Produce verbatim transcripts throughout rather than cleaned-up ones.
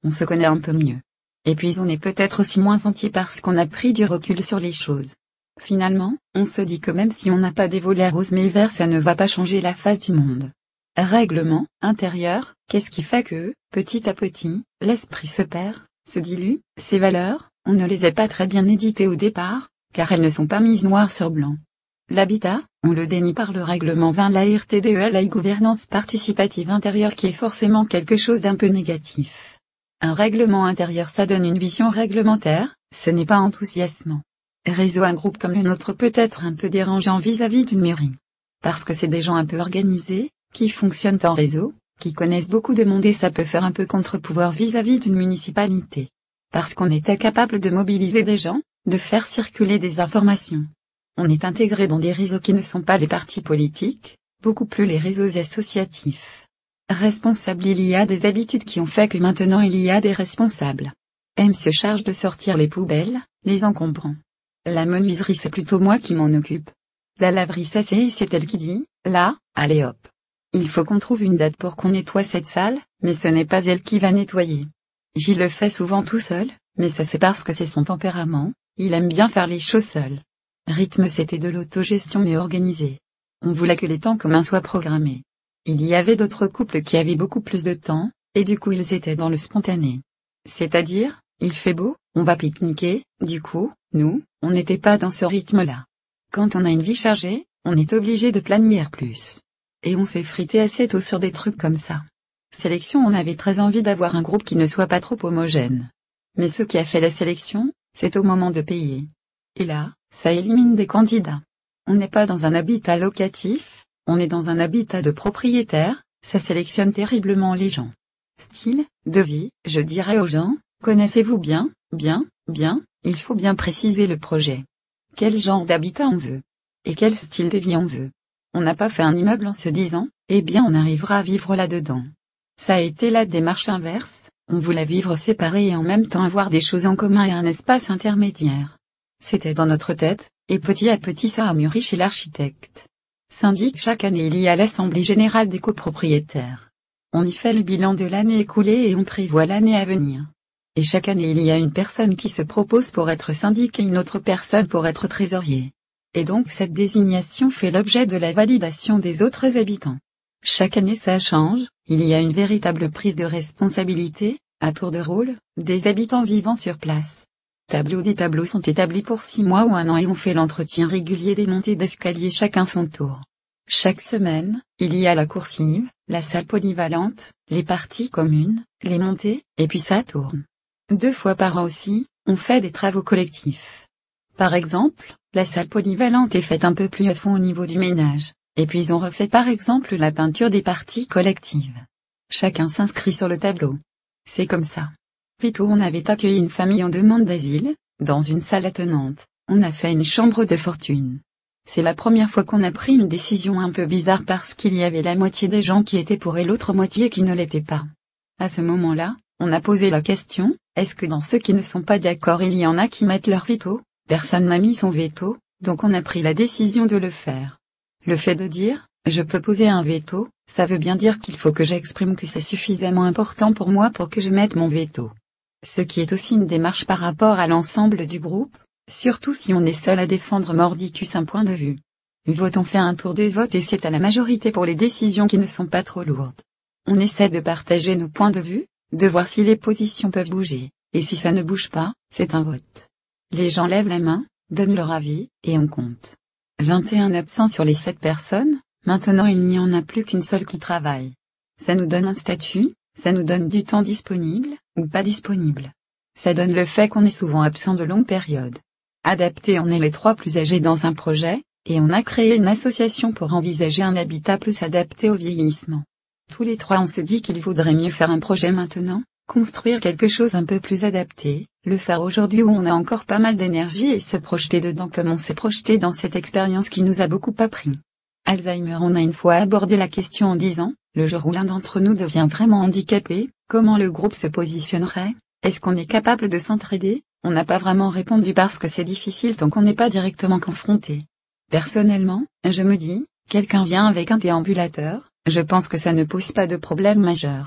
on se connaît un peu mieux. Et puis on est peut-être aussi moins entier parce qu'on a pris du recul sur les choses. Finalement, on se dit que même si on n'a pas des volets roses mais verts, ça ne va pas changer la face du monde. Règlement intérieur, qu'est-ce qui fait que, petit à petit, l'esprit se perd, se dilue? Ces valeurs, on ne les a pas très bien éditées au départ, car elles ne sont pas mises noir sur blanc. L'habitat, on le dénie par le règlement vingt de la R T D E, la gouvernance participative intérieure, qui est forcément quelque chose d'un peu négatif. Un règlement intérieur, ça donne une vision réglementaire, ce n'est pas enthousiasmant. Réseau, un groupe comme le nôtre peut être un peu dérangeant vis-à-vis d'une mairie. Parce que c'est des gens un peu organisés, qui fonctionnent en réseau, qui connaissent beaucoup de monde, et ça peut faire un peu contre-pouvoir vis-à-vis d'une municipalité. Parce qu'on est incapable de mobiliser des gens, de faire circuler des informations. On est intégré dans des réseaux qui ne sont pas les partis politiques, beaucoup plus les réseaux associatifs. Responsable, il y a des habitudes qui ont fait que maintenant il y a des responsables. M se charge de sortir les poubelles, les encombrants. La menuiserie, c'est plutôt moi qui m'en occupe. La laverie, ça c'est c'est elle qui dit, là, allez hop. Il faut qu'on trouve une date pour qu'on nettoie cette salle, mais ce n'est pas elle qui va nettoyer. J'y le fais souvent tout seul, mais ça c'est parce que c'est son tempérament, il aime bien faire les choses seul. Rythme, c'était de l'autogestion mais organisée. On voulait que les temps communs soient programmés. Il y avait d'autres couples qui avaient beaucoup plus de temps, et du coup ils étaient dans le spontané. C'est-à-dire, il fait beau, on va pique-niquer, du coup, nous, on n'était pas dans ce rythme-là. Quand on a une vie chargée, on est obligé de planifier plus. Et on s'est frité assez tôt sur des trucs comme ça. Sélection, on avait très envie d'avoir un groupe qui ne soit pas trop homogène. Mais ce qui a fait la sélection, c'est au moment de payer. Et là, ça élimine des candidats. On n'est pas dans un habitat locatif, on est dans un habitat de propriétaire, ça sélectionne terriblement les gens. Style de vie, je dirais aux gens, connaissez-vous bien, bien, bien, il faut bien préciser le projet. Quel genre d'habitat on veut? Et quel style de vie on veut? On n'a pas fait un immeuble en se disant, eh bien on arrivera à vivre là-dedans. Ça a été la démarche inverse, on voulait vivre séparés et en même temps avoir des choses en commun et un espace intermédiaire. C'était dans notre tête, et petit à petit ça a mûri chez l'architecte. Syndic, chaque année il y a l'assemblée générale des copropriétaires. On y fait le bilan de l'année écoulée et on prévoit l'année à venir. Et chaque année il y a une personne qui se propose pour être syndic et une autre personne pour être trésorier. Et donc cette désignation fait l'objet de la validation des autres habitants. Chaque année ça change, il y a une véritable prise de responsabilité, à tour de rôle, des habitants vivant sur place. Tableaux des tableaux sont établis pour six mois ou un an et on fait l'entretien régulier des montées d'escalier chacun son tour. Chaque semaine, il y a la coursive, la salle polyvalente, les parties communes, les montées, et puis ça tourne. Deux fois par an aussi, on fait des travaux collectifs. Par exemple, la salle polyvalente est faite un peu plus à fond au niveau du ménage, et puis on refait par exemple la peinture des parties collectives. Chacun s'inscrit sur le tableau. C'est comme ça. Plutôt on avait accueilli une famille en demande d'asile, dans une salle attenante, on a fait une chambre de fortune. C'est la première fois qu'on a pris une décision un peu bizarre parce qu'il y avait la moitié des gens qui étaient pour et l'autre moitié qui ne l'étaient pas. À ce moment-là, on a posé la question, est-ce que dans ceux qui ne sont pas d'accord il y en a qui mettent leur veto? Personne n'a mis son veto, donc on a pris la décision de le faire. Le fait de dire, je peux poser un veto, ça veut bien dire qu'il faut que j'exprime que c'est suffisamment important pour moi pour que je mette mon veto. Ce qui est aussi une démarche par rapport à l'ensemble du groupe, surtout si on est seul à défendre mordicus un point de vue. Vote, on fait un tour de vote et c'est à la majorité pour les décisions qui ne sont pas trop lourdes. On essaie de partager nos points de vue, de voir si les positions peuvent bouger, et si ça ne bouge pas, c'est un vote. Les gens lèvent la main, donnent leur avis, et on compte. vingt et un absents sur les sept personnes, maintenant il n'y en a plus qu'une seule qui travaille. Ça nous donne un statut, ça nous donne du temps disponible, ou pas disponible. Ça donne le fait qu'on est souvent absent de longues périodes. Adapté, on est les trois plus âgés dans un projet, et on a créé une association pour envisager un habitat plus adapté au vieillissement. Tous les trois on se dit qu'il vaudrait mieux faire un projet maintenant, construire quelque chose un peu plus adapté, le faire aujourd'hui où on a encore pas mal d'énergie et se projeter dedans comme on s'est projeté dans cette expérience qui nous a beaucoup appris. Alzheimer, on a une fois abordé la question en disant, le jour où l'un d'entre nous devient vraiment handicapé, comment le groupe se positionnerait? Est-ce qu'on est capable de s'entraider? On n'a pas vraiment répondu parce que c'est difficile tant qu'on n'est pas directement confronté. Personnellement, je me dis, quelqu'un vient avec un déambulateur, je pense que ça ne pose pas de problème majeur.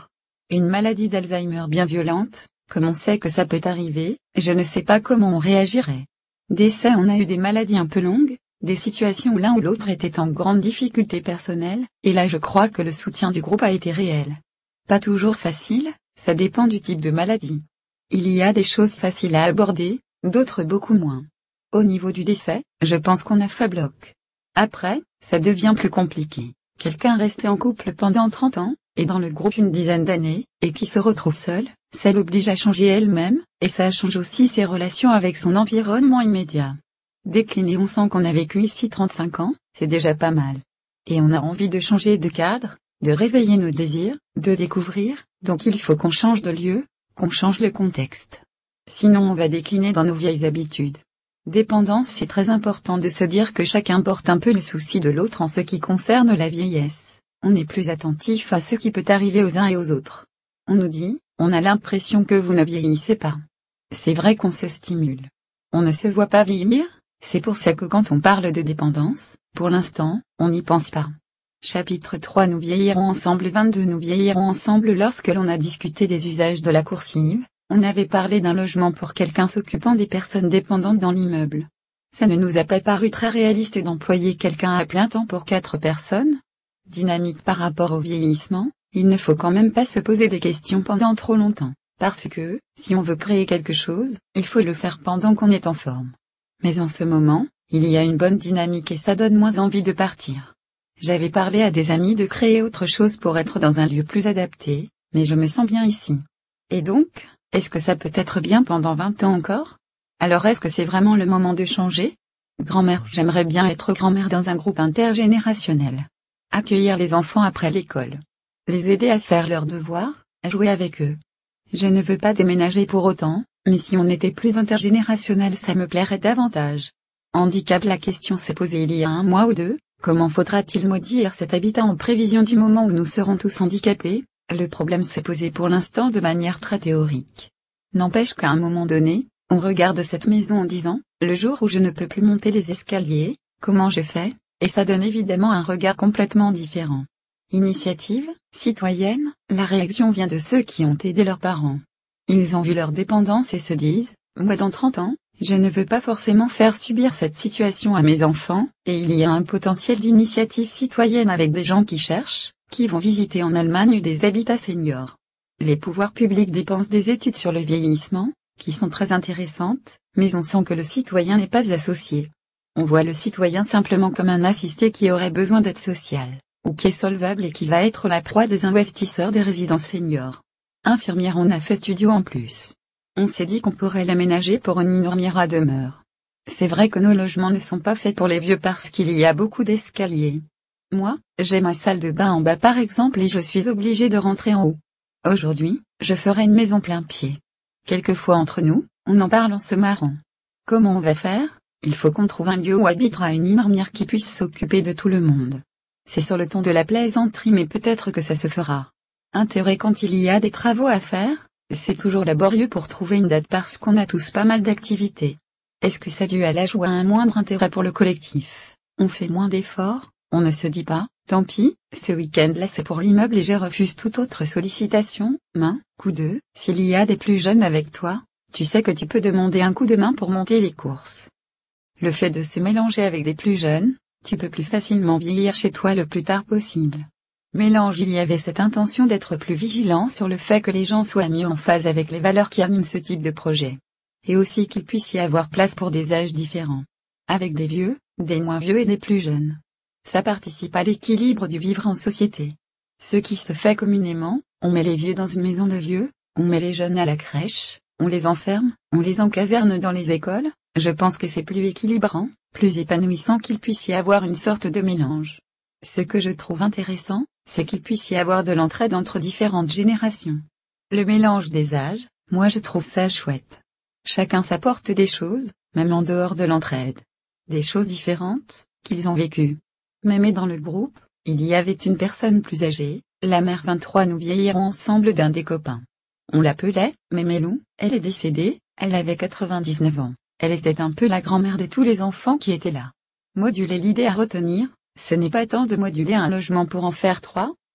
Une maladie d'Alzheimer bien violente, comme on sait que ça peut arriver, je ne sais pas comment on réagirait. Décès, on a eu des maladies un peu longues, des situations où l'un ou l'autre était en grande difficulté personnelle, et là je crois que le soutien du groupe a été réel. Pas toujours facile, ça dépend du type de maladie. Il y a des choses faciles à aborder, d'autres beaucoup moins. Au niveau du décès, je pense qu'on a fait bloc. Après, ça devient plus compliqué. Quelqu'un resté en couple pendant trente ans, et dans le groupe une dizaine d'années, et qui se retrouve seul, ça l'oblige à changer elle-même, et ça change aussi ses relations avec son environnement immédiat. Décliner, on sent qu'on a vécu ici trente-cinq ans, c'est déjà pas mal. Et on a envie de changer de cadre, de réveiller nos désirs, de découvrir, donc il faut qu'on change de lieu, qu'on change le contexte. Sinon on va décliner dans nos vieilles habitudes. Dépendance, c'est très important de se dire que chacun porte un peu le souci de l'autre en ce qui concerne la vieillesse. On est plus attentif à ce qui peut arriver aux uns et aux autres. On nous dit, on a l'impression que vous ne vieillissez pas. C'est vrai qu'on se stimule. On ne se voit pas vieillir, c'est pour ça que quand on parle de dépendance, pour l'instant, on n'y pense pas. Chapitre trois. Nous vieillirons ensemble. vingt-deux. Nous vieillirons ensemble. Lorsque l'on a discuté des usages de la coursive, on avait parlé d'un logement pour quelqu'un s'occupant des personnes dépendantes dans l'immeuble. Ça ne nous a pas paru très réaliste d'employer quelqu'un à plein temps pour quatre personnes. Dynamique par rapport au vieillissement, il ne faut quand même pas se poser des questions pendant trop longtemps, parce que, si on veut créer quelque chose, il faut le faire pendant qu'on est en forme. Mais en ce moment, il y a une bonne dynamique et ça donne moins envie de partir. J'avais parlé à des amis de créer autre chose pour être dans un lieu plus adapté, mais je me sens bien ici. Et donc, est-ce que ça peut être bien pendant vingt ans encore? Alors est-ce que c'est vraiment le moment de changer? Grand-mère, j'aimerais bien être grand-mère dans un groupe intergénérationnel. Accueillir les enfants après l'école. Les aider à faire leurs devoirs, à jouer avec eux. Je ne veux pas déménager pour autant, mais si on était plus intergénérationnel ça me plairait davantage. Handicap, la question s'est posée il y a un mois ou deux, comment faudra-t-il maudire cet habitat en prévision du moment où nous serons tous handicapés? Le problème s'est posé pour l'instant de manière très théorique. N'empêche qu'à un moment donné, on regarde cette maison en disant, le jour où je ne peux plus monter les escaliers, comment je fais? Et ça donne évidemment un regard complètement différent. Initiative, citoyenne, la réaction vient de ceux qui ont aidé leurs parents. Ils ont vu leur dépendance et se disent, moi dans trente ans, je ne veux pas forcément faire subir cette situation à mes enfants, et il y a un potentiel d'initiative citoyenne avec des gens qui cherchent, qui vont visiter en Allemagne des habitats seniors. Les pouvoirs publics dépensent des études sur le vieillissement, qui sont très intéressantes, mais on sent que le citoyen n'est pas associé. On voit le citoyen simplement comme un assisté qui aurait besoin d'être social, ou qui est solvable et qui va être la proie des investisseurs des résidences seniors. Infirmière, on a fait studio en plus. On s'est dit qu'on pourrait l'aménager pour une infirmière à demeure. C'est vrai que nos logements ne sont pas faits pour les vieux parce qu'il y a beaucoup d'escaliers. Moi, j'ai ma salle de bain en bas par exemple et je suis obligée de rentrer en haut. Aujourd'hui, je ferai une maison plein pied. Quelquefois entre nous, on en parle en se marrant. Comment on va faire? Il faut qu'on trouve un lieu où habitera une infirmière qui puisse s'occuper de tout le monde. C'est sur le ton de la plaisanterie mais peut-être que ça se fera. Intérêt, quand il y a des travaux à faire, c'est toujours laborieux pour trouver une date parce qu'on a tous pas mal d'activités. Est-ce que ça dû à l'âge ou à un moindre intérêt pour le collectif? On fait moins d'efforts, on ne se dit pas, tant pis, ce week-end-là c'est pour l'immeuble et je refuse toute autre sollicitation, main, coup de, s'il y a des plus jeunes avec toi, tu sais que tu peux demander un coup de main pour monter les courses. Le fait de se mélanger avec des plus jeunes, tu peux plus facilement vieillir chez toi le plus tard possible. Mélange, il y avait cette intention d'être plus vigilant sur le fait que les gens soient mis en phase avec les valeurs qui animent ce type de projet. Et aussi qu'il puisse y avoir place pour des âges différents. Avec des vieux, des moins vieux et des plus jeunes. Ça participe à l'équilibre du vivre en société. Ce qui se fait communément, on met les vieux dans une maison de vieux, on met les jeunes à la crèche, on les enferme, on les encaserne dans les écoles. Je pense que c'est plus équilibrant, plus épanouissant qu'il puisse y avoir une sorte de mélange. Ce que je trouve intéressant, c'est qu'il puisse y avoir de l'entraide entre différentes générations. Le mélange des âges, moi je trouve ça chouette. Chacun s'apporte des choses, même en dehors de l'entraide. Des choses différentes, qu'ils ont vécues. Même dans le groupe, il y avait une personne plus âgée, la mère vingt-trois, nous vieillirons ensemble d'un des copains. On l'appelait Mémélou, elle est décédée, elle avait quatre-vingt-dix-neuf ans. Elle était un peu la grand-mère de tous les enfants qui étaient là. Moduler, l'idée à retenir, ce n'est pas tant de moduler un logement pour en faire trois,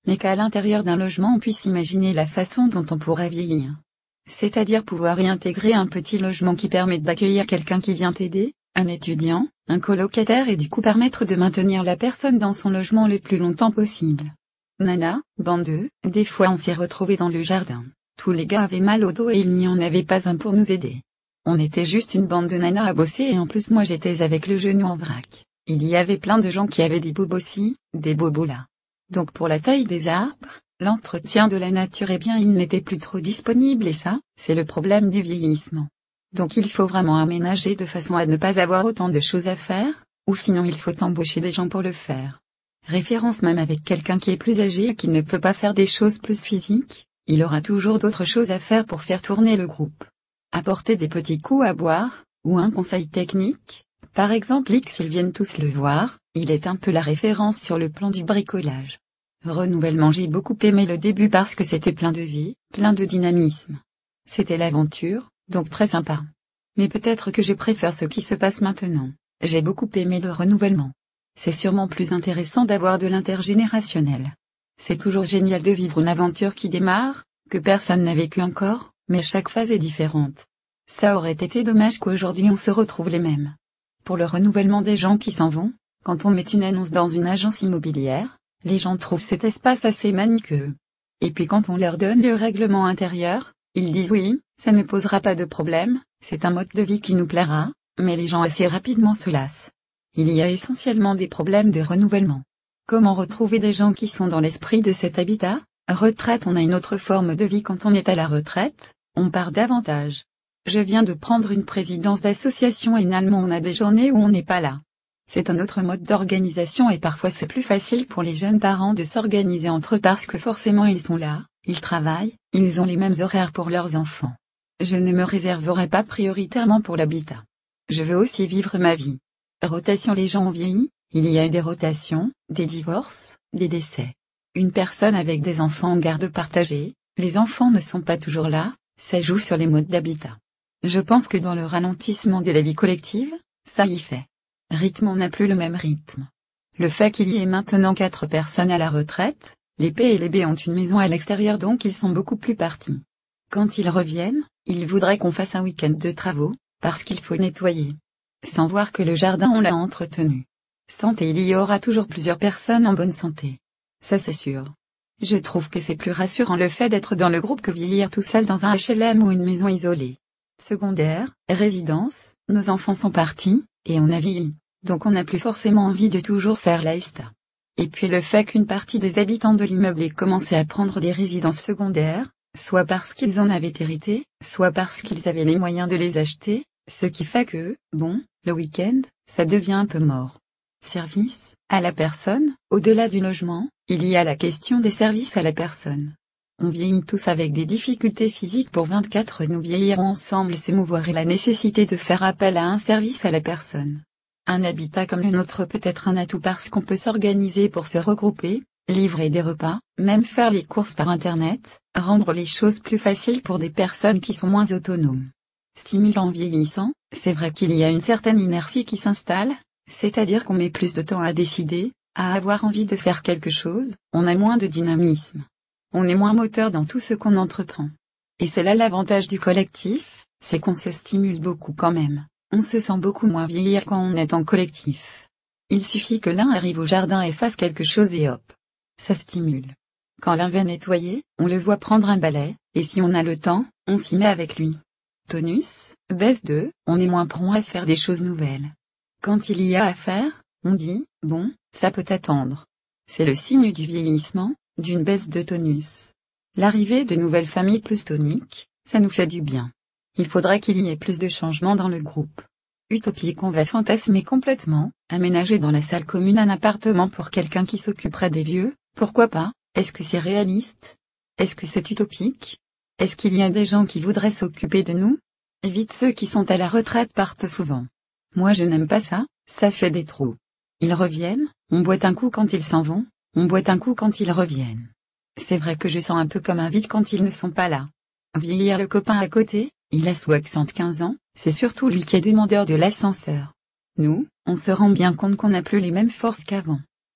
mais qu'à l'intérieur d'un logement on puisse imaginer la façon dont on pourrait vieillir. C'est-à-dire pouvoir y intégrer un petit logement qui permette d'accueillir quelqu'un qui vient t'aider, un étudiant, un colocataire et du coup permettre de maintenir la personne dans son logement le plus longtemps possible. Nana, bande deux, des fois on s'est retrouvés dans le jardin. Tous les gars avaient mal au dos et il n'y en avait pas un pour nous aider. On était juste une bande de nanas à bosser et en plus moi j'étais avec le genou en vrac. Il y avait plein de gens qui avaient des bobos ci, des bobos là. Donc pour la taille des arbres, l'entretien de la nature eh bien il n'était plus trop disponible et ça, c'est le problème du vieillissement. Donc il faut vraiment aménager de façon à ne pas avoir autant de choses à faire, ou sinon il faut embaucher des gens pour le faire. Référence même avec quelqu'un qui est plus âgé et qui ne peut pas faire des choses plus physiques, il aura toujours d'autres choses à faire pour faire tourner le groupe. Apporter des petits coups à boire, ou un conseil technique, par exemple X ils viennent tous le voir, il est un peu la référence sur le plan du bricolage. Renouvellement j'ai beaucoup aimé le début parce que c'était plein de vie, plein de dynamisme. C'était l'aventure, donc très sympa. Mais peut-être que je préfère ce qui se passe maintenant, j'ai beaucoup aimé le renouvellement. C'est sûrement plus intéressant d'avoir de l'intergénérationnel. C'est toujours génial de vivre une aventure qui démarre, que personne n'a vécu encore, mais chaque phase est différente. Ça aurait été dommage qu'aujourd'hui on se retrouve les mêmes. Pour le renouvellement des gens qui s'en vont, quand on met une annonce dans une agence immobilière, les gens trouvent cet espace assez maniceux. Et puis quand on leur donne le règlement intérieur, ils disent oui, ça ne posera pas de problème, c'est un mode de vie qui nous plaira, mais les gens assez rapidement se lassent. Il y a essentiellement des problèmes de renouvellement. Comment retrouver des gens qui sont dans l'esprit de cet habitat? Retraite on a une autre forme de vie quand on est à la retraite, on part davantage. Je viens de prendre une présidence d'association et finalement on a des journées où on n'est pas là. C'est un autre mode d'organisation et parfois c'est plus facile pour les jeunes parents de s'organiser entre eux parce que forcément ils sont là, ils travaillent, ils ont les mêmes horaires pour leurs enfants. Je ne me réserverai pas prioritairement pour l'habitat. Je veux aussi vivre ma vie. Rotation les gens ont vieilli, il y a eu des rotations, des divorces, des décès. Une personne avec des enfants en garde partagée, les enfants ne sont pas toujours là, ça joue sur les modes d'habitat. Je pense que dans le ralentissement de la vie collective, ça y fait. Rythme on n'a plus le même rythme. Le fait qu'il y ait maintenant quatre personnes à la retraite, les P et les B ont une maison à l'extérieur donc ils sont beaucoup plus partis. Quand ils reviennent, ils voudraient qu'on fasse un week-end de travaux, parce qu'il faut nettoyer. Sans voir que le jardin on l'a entretenu. Santé il y aura toujours plusieurs personnes en bonne santé. Ça c'est sûr. Je trouve que c'est plus rassurant le fait d'être dans le groupe que vieillir tout seul dans un H L M ou une maison isolée. Secondaire, résidence, nos enfants sont partis, et on a vieilli, donc on n'a plus forcément envie de toujours faire la esta. Et puis le fait qu'une partie des habitants de l'immeuble ait commencé à prendre des résidences secondaires, soit parce qu'ils en avaient hérité, soit parce qu'ils avaient les moyens de les acheter, ce qui fait que, bon, le week-end, ça devient un peu mort. Service, à la personne, au-delà du logement, il y a la question des services à la personne. On vieillit tous avec des difficultés physiques pour vingt-quatre nous vieillirons ensemble se mouvoir et la nécessité de faire appel à un service à la personne. Un habitat comme le nôtre peut être un atout parce qu'on peut s'organiser pour se regrouper, livrer des repas, même faire les courses par internet, rendre les choses plus faciles pour des personnes qui sont moins autonomes. Stimulant vieillissant, c'est vrai qu'il y a une certaine inertie qui s'installe, c'est-à-dire qu'on met plus de temps à décider, à avoir envie de faire quelque chose, on a moins de dynamisme. On est moins moteur dans tout ce qu'on entreprend. Et c'est là l'avantage du collectif, c'est qu'on se stimule beaucoup quand même, on se sent beaucoup moins vieillir quand on est en collectif. Il suffit que l'un arrive au jardin et fasse quelque chose et hop. Ça stimule. Quand l'un va nettoyer, on le voit prendre un balai, et si on a le temps, on s'y met avec lui. Tonus, baisse deux, on est moins prompt à faire des choses nouvelles. Quand il y a à faire, on dit, bon, ça peut attendre. C'est le signe du vieillissement, d'une baisse de tonus. L'arrivée de nouvelles familles plus toniques, ça nous fait du bien. Il faudrait qu'il y ait plus de changements dans le groupe. Utopique on va fantasmer complètement, aménager dans la salle commune un appartement pour quelqu'un qui s'occuperait des vieux, pourquoi pas, est-ce que c'est réaliste? Est-ce que c'est utopique? Est-ce qu'il y a des gens qui voudraient s'occuper de nous? Vite ceux qui sont à la retraite partent souvent. Moi je n'aime pas ça, ça fait des trous. Ils reviennent, on boite un coup quand ils s'en vont, on boite un coup quand ils reviennent. C'est vrai que je sens un peu comme un vide quand ils ne sont pas là. Vieillir le copain à côté, il a soixante-quinze ans, c'est surtout lui qui est demandeur de l'ascenseur. Nous, on se rend bien compte qu'on n'a plus les mêmes forces qu'avant.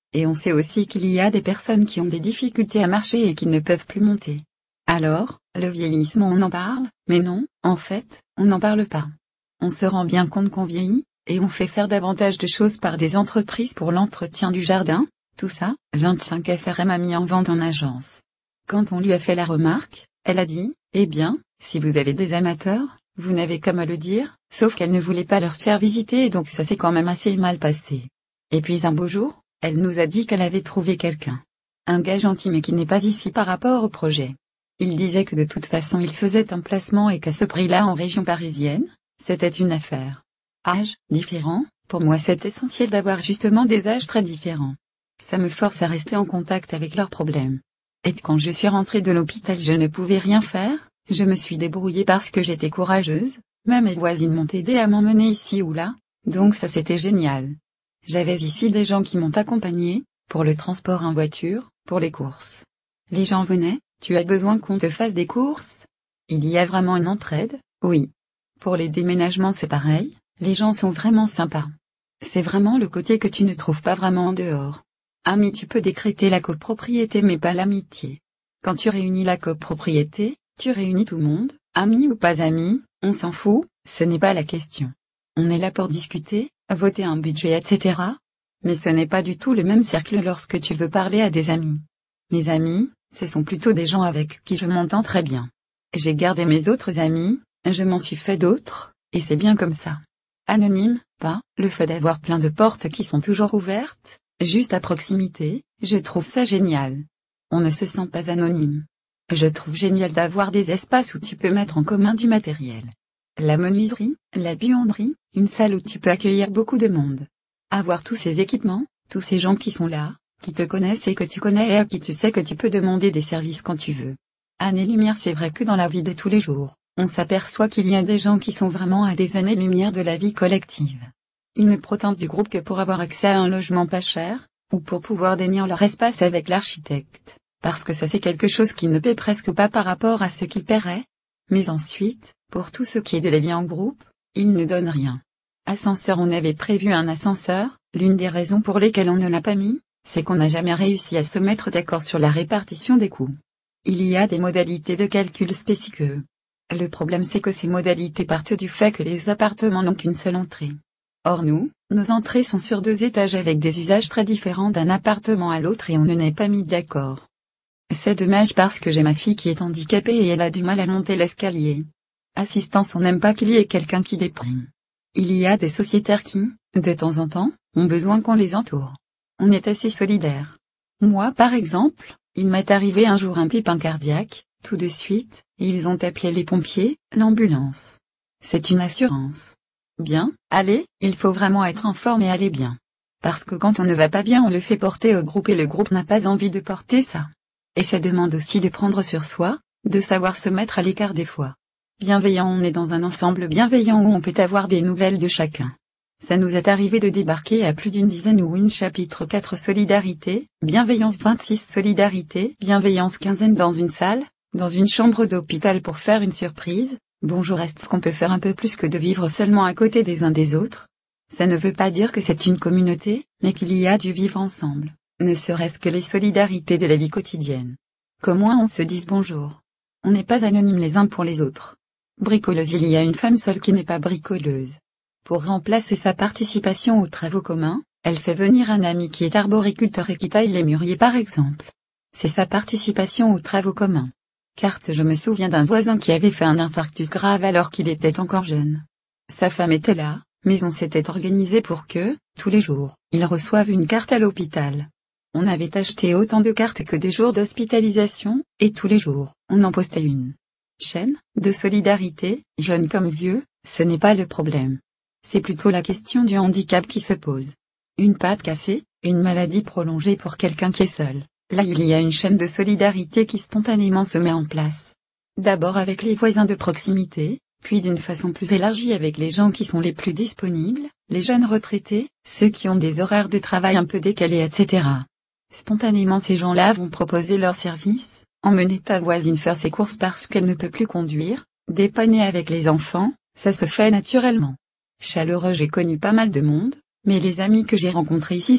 Et on sait aussi qu'il y a des personnes qui ont des difficultés à marcher et qui ne peuvent plus monter. Alors, le vieillissement on en parle, mais non, en fait, on n'en parle pas. On se rend bien compte qu'on vieillit, et on fait faire davantage de choses par des entreprises pour l'entretien du jardin, tout ça, vingt-cinq F R M a mis en vente en agence. Quand on lui a fait la remarque, elle a dit, eh bien, si vous avez des amateurs, vous n'avez qu'à me le dire, sauf qu'elle ne voulait pas leur faire visiter et donc ça s'est quand même assez mal passé. Et puis un beau jour, elle nous a dit qu'elle avait trouvé quelqu'un. Un gars gentil mais qui n'est pas ici par rapport au projet. Il disait que de toute façon il faisait un placement et qu'à ce prix-là en région parisienne, c'était une affaire. Âge différent, pour moi c'est essentiel d'avoir justement des âges très différents. Ça me force à rester en contact avec leurs problèmes. Et quand je suis rentrée de l'hôpital je ne pouvais rien faire, je me suis débrouillée parce que j'étais courageuse, même mes voisines m'ont aidé à m'emmener ici ou là, donc ça c'était génial. J'avais ici des gens qui m'ont accompagnée, pour le transport en voiture, pour les courses. Les gens venaient, tu as besoin qu'on te fasse des courses? Il y a vraiment une entraide, oui. Pour les déménagements c'est pareil, les gens sont vraiment sympas. C'est vraiment le côté que tu ne trouves pas vraiment en dehors. Ami tu peux décréter la copropriété mais pas l'amitié. Quand tu réunis la copropriété, tu réunis tout le monde, amis ou pas amis, on s'en fout, ce n'est pas la question. On est là pour discuter, voter un budget et cetera. Mais ce n'est pas du tout le même cercle lorsque tu veux parler à des amis. Mes amis, ce sont plutôt des gens avec qui je m'entends très bien. J'ai gardé mes autres amis, je m'en suis fait d'autres, et c'est bien comme ça. Anonyme, pas, le fait d'avoir plein de portes qui sont toujours ouvertes, juste à proximité, je trouve ça génial. On ne se sent pas anonyme. Je trouve génial d'avoir des espaces où tu peux mettre en commun du matériel. La menuiserie, la buanderie, une salle où tu peux accueillir beaucoup de monde. Avoir tous ces équipements, tous ces gens qui sont là, qui te connaissent et que tu connais et à qui tu sais que tu peux demander des services quand tu veux. Années-lumière c'est vrai que dans la vie de tous les jours, on s'aperçoit qu'il y a des gens qui sont vraiment à des années-lumière de la vie collective. Ils ne prétendent du groupe que pour avoir accès à un logement pas cher, ou pour pouvoir dénir leur espace avec l'architecte, parce que ça c'est quelque chose qu'ils ne paient presque pas par rapport à ce qu'ils paieraient. Mais ensuite, pour tout ce qui est de la vie en groupe, ils ne donnent rien. Ascenseur on avait prévu un ascenseur, l'une des raisons pour lesquelles on ne l'a pas mis, c'est qu'on n'a jamais réussi à se mettre d'accord sur la répartition des coûts. Il y a des modalités de calcul spécifiques. Le problème c'est que ces modalités partent du fait que les appartements n'ont qu'une seule entrée. Or nous, nos entrées sont sur deux étages avec des usages très différents d'un appartement à l'autre et on ne n'est pas mis d'accord. C'est dommage parce que j'ai ma fille qui est handicapée et elle a du mal à monter l'escalier. Assistance on n'aime pas qu'il y ait quelqu'un qui déprime. Il y a des sociétaires qui, de temps en temps, ont besoin qu'on les entoure. On est assez solidaires. Moi par exemple, il m'est arrivé un jour un pépin cardiaque, tout de suite, ils ont appelé les pompiers, l'ambulance. C'est une assurance. Bien, allez, il faut vraiment être en forme et aller bien. Parce que quand on ne va pas bien on le fait porter au groupe et le groupe n'a pas envie de porter ça. Et ça demande aussi de prendre sur soi, de savoir se mettre à l'écart des fois. Bienveillant on est dans un ensemble bienveillant où on peut avoir des nouvelles de chacun. Ça nous est arrivé de débarquer à plus d'une dizaine ou une chapitre quatre solidarité, bienveillance vingt-six solidarité, bienveillance quinzaine dans une salle, dans une chambre d'hôpital pour faire une surprise. Bonjour est-ce qu'on peut faire un peu plus que de vivre seulement à côté des uns des autres? Ça ne veut pas dire que c'est une communauté, mais qu'il y a du vivre ensemble, ne serait-ce que les solidarités de la vie quotidienne. Qu'au moins on se dise bonjour. On n'est pas anonymes les uns pour les autres. Bricoleuse il y a une femme seule qui n'est pas bricoleuse. Pour remplacer sa participation aux travaux communs, elle fait venir un ami qui est arboriculteur et qui taille les mûriers par exemple. C'est sa participation aux travaux communs. Carte je me souviens d'un voisin qui avait fait un infarctus grave alors qu'il était encore jeune. Sa femme était là, mais on s'était organisé pour que, tous les jours, il reçoive une carte à l'hôpital. On avait acheté autant de cartes que des jours d'hospitalisation, et tous les jours, on en postait une. Chaîne, de solidarité, jeune comme vieux, ce n'est pas le problème. C'est plutôt la question du handicap qui se pose. Une patte cassée, une maladie prolongée pour quelqu'un qui est seul. Là il y a une chaîne de solidarité qui spontanément se met en place. D'abord avec les voisins de proximité, puis d'une façon plus élargie avec les gens qui sont les plus disponibles, les jeunes retraités, ceux qui ont des horaires de travail un peu décalés et cetera. Spontanément ces gens-là vont proposer leurs services, emmener ta voisine faire ses courses parce qu'elle ne peut plus conduire, dépanner avec les enfants, ça se fait naturellement. Chaleureux j'ai connu pas mal de monde, mais les amis que j'ai rencontrés ici sont,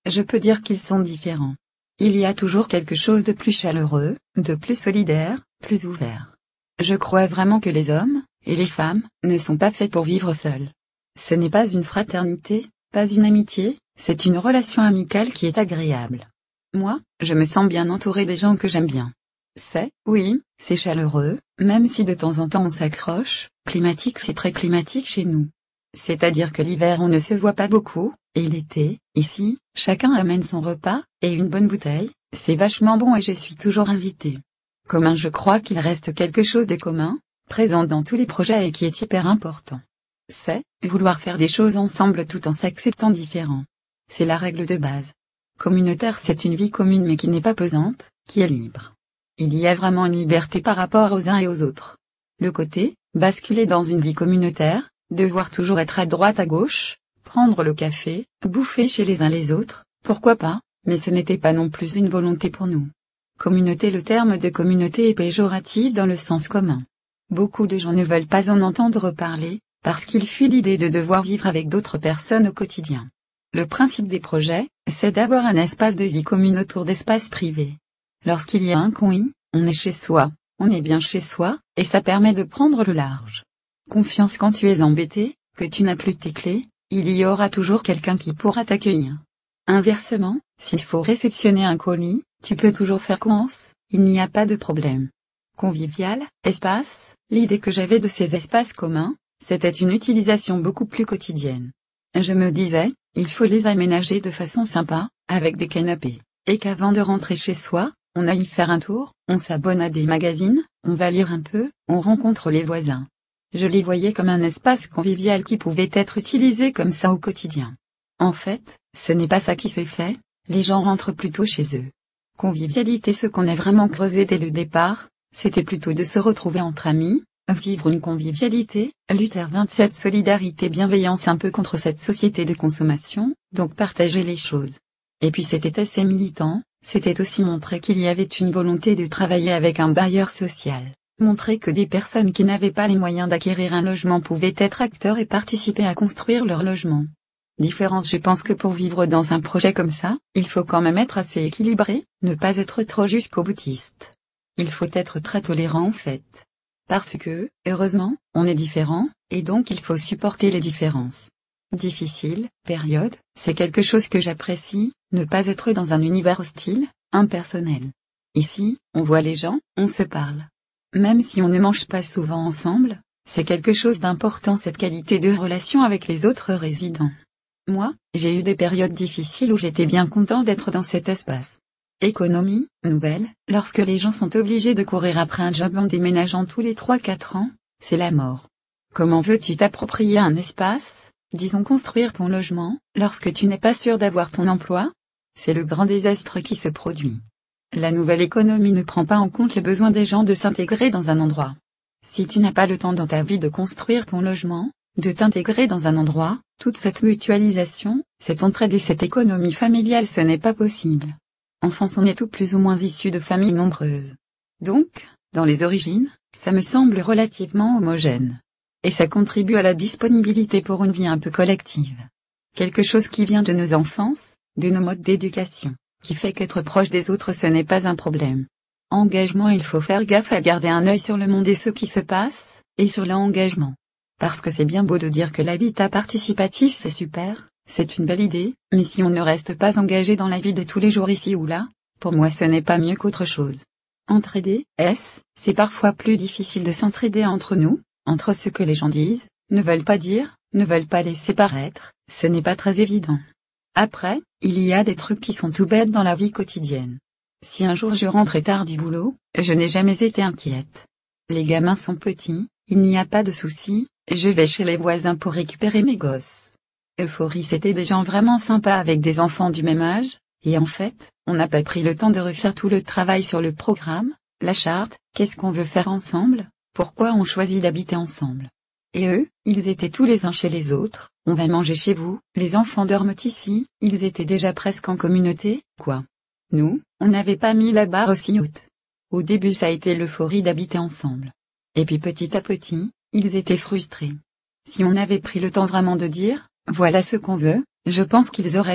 je peux dire qu'ils sont différents. Il y a toujours quelque chose de plus chaleureux, de plus solidaire, plus ouvert. Je crois vraiment que les hommes, et les femmes, ne sont pas faits pour vivre seuls. Ce n'est pas une fraternité, pas une amitié, c'est une relation amicale qui est agréable. Moi, je me sens bien entouré des gens que j'aime bien. C'est, oui, c'est chaleureux, même si de temps en temps on s'accroche, climatique c'est très climatique chez nous. C'est-à-dire que l'hiver on ne se voit pas beaucoup, et l'été, ici, chacun amène son repas, et une bonne bouteille, c'est vachement bon et je suis toujours invitée. Commun, je crois qu'il reste quelque chose de commun, présent dans tous les projets et qui est hyper important. C'est, vouloir faire des choses ensemble tout en s'acceptant différents. C'est la règle de base. Communautaire c'est une vie commune mais qui n'est pas pesante, qui est libre. Il y a vraiment une liberté par rapport aux uns et aux autres. Le côté, basculer dans une vie communautaire, devoir toujours être à droite à gauche, prendre le café, bouffer chez les uns les autres, pourquoi pas, mais ce n'était pas non plus une volonté pour nous. Communauté, le terme de communauté est péjoratif dans le sens commun. Beaucoup de gens ne veulent pas en entendre parler, parce qu'ils fuient l'idée de devoir vivre avec d'autres personnes au quotidien. Le principe des projets, c'est d'avoir un espace de vie commune autour d'espaces privés. Lorsqu'il y a un oui, on est chez soi, on est bien chez soi, et ça permet de prendre le large. Confiance quand tu es embêté, que tu n'as plus tes clés, il y aura toujours quelqu'un qui pourra t'accueillir. Inversement, s'il faut réceptionner un colis, tu peux toujours faire confiance, il n'y a pas de problème. Convivial, espace, l'idée que j'avais de ces espaces communs, c'était une utilisation beaucoup plus quotidienne. Je me disais, il faut les aménager de façon sympa, avec des canapés, et qu'avant de rentrer chez soi, on aille faire un tour, on s'abonne à des magazines, on va lire un peu, on rencontre les voisins. Je les voyais comme un espace convivial qui pouvait être utilisé comme ça au quotidien. En fait, ce n'est pas ça qui s'est fait, les gens rentrent plutôt chez eux. Convivialité, ce qu'on a vraiment creusé dès le départ, c'était plutôt de se retrouver entre amis, vivre une convivialité, Luther vingt-sept solidarité bienveillance un peu contre cette société de consommation, donc partager les choses. Et puis c'était assez militant, c'était aussi montrer qu'il y avait une volonté de travailler avec un bailleur social, montrer que des personnes qui n'avaient pas les moyens d'acquérir un logement pouvaient être acteurs et participer à construire leur logement. Différence, je pense que pour vivre dans un projet comme ça, il faut quand même être assez équilibré, ne pas être trop jusqu'au boutiste. Il faut être très tolérant en fait. Parce que, heureusement, on est différent, et donc il faut supporter les différences. Difficile, période, c'est quelque chose que j'apprécie, ne pas être dans un univers hostile, impersonnel. Ici, on voit les gens, on se parle. Même si on ne mange pas souvent ensemble, c'est quelque chose d'important cette qualité de relation avec les autres résidents. Moi, j'ai eu des périodes difficiles où j'étais bien content d'être dans cet espace. Économie, nouvelle, lorsque les gens sont obligés de courir après un job en déménageant tous les trois quatre ans, c'est la mort. Comment veux-tu t'approprier un espace, disons construire ton logement, lorsque tu n'es pas sûr d'avoir ton emploi? C'est le grand désastre qui se produit. La nouvelle économie ne prend pas en compte le besoin des gens de s'intégrer dans un endroit. Si tu n'as pas le temps dans ta vie de construire ton logement, de t'intégrer dans un endroit, toute cette mutualisation, cette entraide et cette économie familiale, ce n'est pas possible. En France, on est tout plus ou moins issus de familles nombreuses. Donc, dans les origines, ça me semble relativement homogène. Et ça contribue à la disponibilité pour une vie un peu collective. Quelque chose qui vient de nos enfances, de nos modes d'éducation, qui fait qu'être proche des autres ce n'est pas un problème. Engagement, il faut faire gaffe à garder un œil sur le monde et ce qui se passe, et sur l'engagement. Parce que c'est bien beau de dire que l'habitat participatif c'est super, c'est une belle idée, mais si on ne reste pas engagé dans la vie de tous les jours ici ou là, pour moi ce n'est pas mieux qu'autre chose. Entraider, est-ce, c'est parfois plus difficile de s'entraider entre nous, entre ce que les gens disent, ne veulent pas dire, ne veulent pas laisser paraître, ce n'est pas très évident. Après, il y a des trucs qui sont tout bêtes dans la vie quotidienne. Si un jour je rentrais tard du boulot, je n'ai jamais été inquiète. Les gamins sont petits, il n'y a pas de souci, je vais chez les voisins pour récupérer mes gosses. Euphorie, c'était des gens vraiment sympas avec des enfants du même âge, et en fait, on n'a pas pris le temps de refaire tout le travail sur le programme, la charte, qu'est-ce qu'on veut faire ensemble, pourquoi on choisit d'habiter ensemble. Et eux, ils étaient tous les uns chez les autres, on va manger chez vous, les enfants dorment ici, ils étaient déjà presque en communauté, quoi. Nous, on n'avait pas mis la barre aussi haute. Au début ça a été l'euphorie d'habiter ensemble. Et puis petit à petit, ils étaient frustrés. Si on avait pris le temps vraiment de dire, voilà ce qu'on veut, je pense qu'ils auraient dit,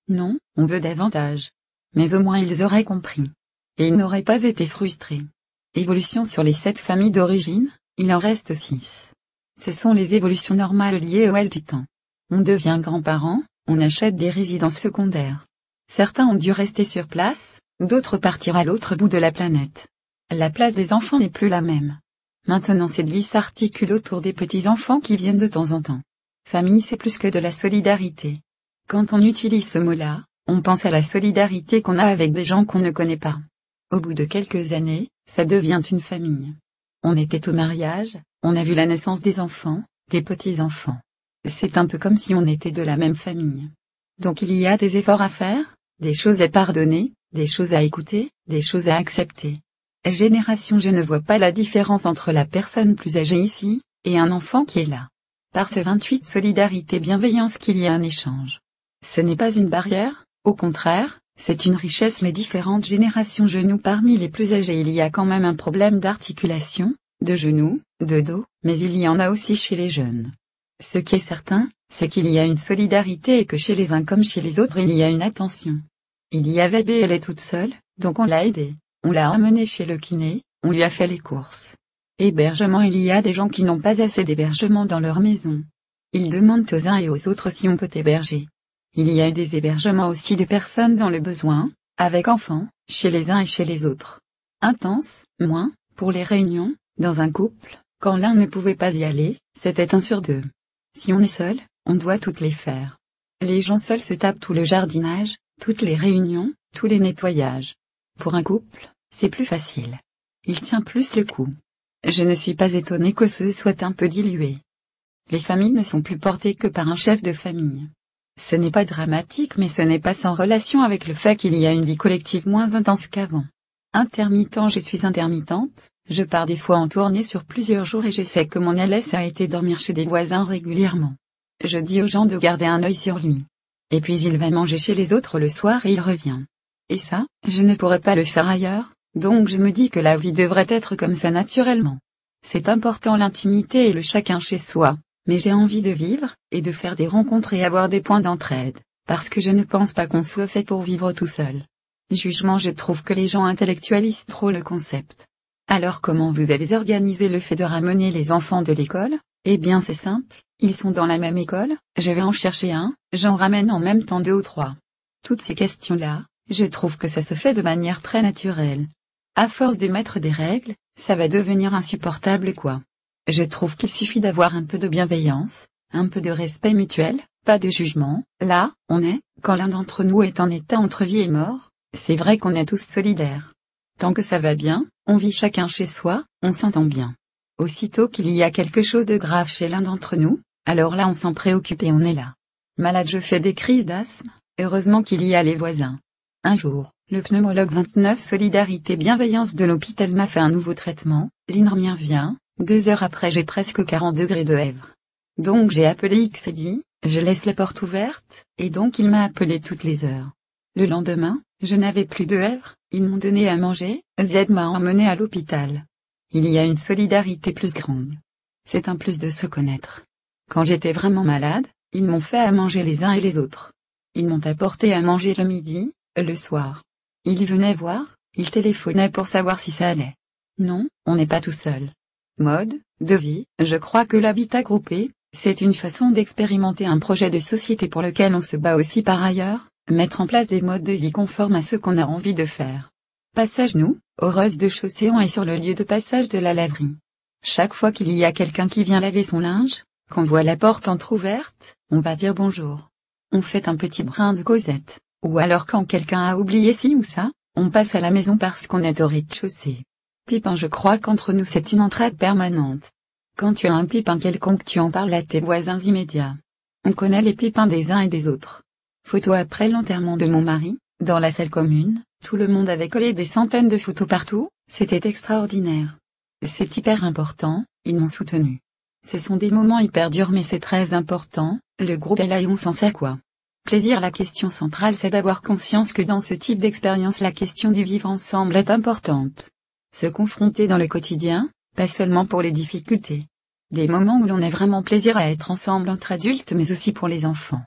Non, on veut davantage. Mais au moins ils auraient compris. Et ils n'auraient pas été frustrés. Évolution sur les sept familles d'origine, il en reste six. Ce sont les évolutions normales liées au L du temps. On devient grand-parent, on achète des résidences secondaires. Certains ont dû rester sur place, d'autres partir à l'autre bout de la planète. La place des enfants n'est plus la même. Maintenant cette vie s'articule autour des petits-enfants qui viennent de temps en temps. Famille c'est plus que de la solidarité. Quand on utilise ce mot-là, on pense à la solidarité qu'on a avec des gens qu'on ne connaît pas. Au bout de quelques années, ça devient une famille. On était au mariage, on a vu la naissance des enfants, des petits-enfants. C'est un peu comme si on était de la même famille. Donc il y a des efforts à faire, des choses à pardonner, des choses à écouter, des choses à accepter. Génération je ne vois pas la différence entre la personne plus âgée ici, et un enfant qui est là. Par ce vingt-huit solidarité bienveillance qu'il y a un échange. Ce n'est pas une barrière, au contraire, c'est une richesse. Les différentes générations genoux parmi les plus âgés il y a quand même un problème d'articulation, de genoux, de dos, mais il y en a aussi chez les jeunes. Ce qui est certain, c'est qu'il y a une solidarité et que chez les uns comme chez les autres il y a une attention. Il y avait B, elle est toute seule, donc on l'a aidée, on l'a emmenée chez le kiné, on lui a fait les courses. Hébergement il y a des gens qui n'ont pas assez d'hébergement dans leur maison. Ils demandent aux uns et aux autres si on peut héberger. Il y a eu des hébergements aussi de personnes dans le besoin, avec enfants, chez les uns et chez les autres. Intense, moins, pour les réunions, dans un couple, quand l'un ne pouvait pas y aller, c'était un sur deux. Si on est seul, on doit toutes les faire. Les gens seuls se tapent tout le jardinage, toutes les réunions, tous les nettoyages. Pour un couple, c'est plus facile. Il tient plus le coup. Je ne suis pas étonné que ce soit un peu dilué. Les familles ne sont plus portées que par un chef de famille. Ce n'est pas dramatique mais ce n'est pas sans relation avec le fait qu'il y a une vie collective moins intense qu'avant. Intermittent je suis intermittente, je pars des fois en tournée sur plusieurs jours et je sais que mon L S a été dormir chez des voisins régulièrement. Je dis aux gens de garder un œil sur lui. Et puis il va manger chez les autres le soir et il revient. Et ça, je ne pourrais pas le faire ailleurs, donc je me dis que la vie devrait être comme ça naturellement. C'est important l'intimité et le chacun chez soi. Mais j'ai envie de vivre, et de faire des rencontres et avoir des points d'entraide, parce que je ne pense pas qu'on soit fait pour vivre tout seul. Jugement je trouve que les gens intellectualisent trop le concept. Alors comment vous avez organisé le fait de ramener les enfants de l'école? Eh bien c'est simple, ils sont dans la même école, je vais en chercher un, j'en ramène en même temps deux ou trois. Toutes ces questions-là, je trouve que ça se fait de manière très naturelle. À force de mettre des règles, ça va devenir insupportable quoi. Je trouve qu'il suffit d'avoir un peu de bienveillance, un peu de respect mutuel, pas de jugement. Là, on est, quand l'un d'entre nous est en état entre vie et mort, c'est vrai qu'on est tous solidaires. Tant que ça va bien, on vit chacun chez soi, on s'entend bien. Aussitôt qu'il y a quelque chose de grave chez l'un d'entre nous, alors là on s'en préoccupe et on est là. Malade je fais des crises d'asthme, heureusement qu'il y a les voisins. Un jour, le pneumologue vingt-neuf Solidarité Bienveillance de l'hôpital m'a fait un nouveau traitement, l'inrmien vient. Deux heures après j'ai presque quarante degrés de fièvre. Donc j'ai appelé X et dit, je laisse la porte ouverte, et donc il m'a appelé toutes les heures. Le lendemain, je n'avais plus de fièvre, ils m'ont donné à manger, Z m'a emmené à l'hôpital. Il y a une solidarité plus grande. C'est un plus de se connaître. Quand j'étais vraiment malade, ils m'ont fait à manger les uns et les autres. Ils m'ont apporté à manger le midi, le soir. Ils venaient voir, ils téléphonaient pour savoir si ça allait. Non, on n'est pas tout seul. Mode de vie, je crois que l'habitat groupé, c'est une façon d'expérimenter un projet de société pour lequel on se bat aussi par ailleurs, mettre en place des modes de vie conformes à ce qu'on a envie de faire. Passage nous, heureuse de chaussée on est sur le lieu de passage de la laverie. Chaque fois qu'il y a quelqu'un qui vient laver son linge, qu'on voit la porte entr'ouverte, on va dire bonjour. On fait un petit brin de causette, ou alors quand quelqu'un a oublié ci ou ça, on passe à la maison parce qu'on est au rez-de-chaussée. Pipin je crois qu'entre nous c'est une entraide permanente. Quand tu as un pipin quelconque tu en parles à tes voisins immédiats. On connaît les pipins des uns et des autres. Photo après l'enterrement de mon mari, dans la salle commune, tout le monde avait collé des centaines de photos partout, c'était extraordinaire. C'est hyper important, ils m'ont soutenu. Ce sont des moments hyper durs mais c'est très important, le groupe est là et on s'en sait quoi. Plaisir la question centrale c'est d'avoir conscience que dans ce type d'expérience la question du vivre ensemble est importante. Se confronter dans le quotidien, pas seulement pour les difficultés. Des moments où l'on a vraiment plaisir à être ensemble entre adultes mais aussi pour les enfants.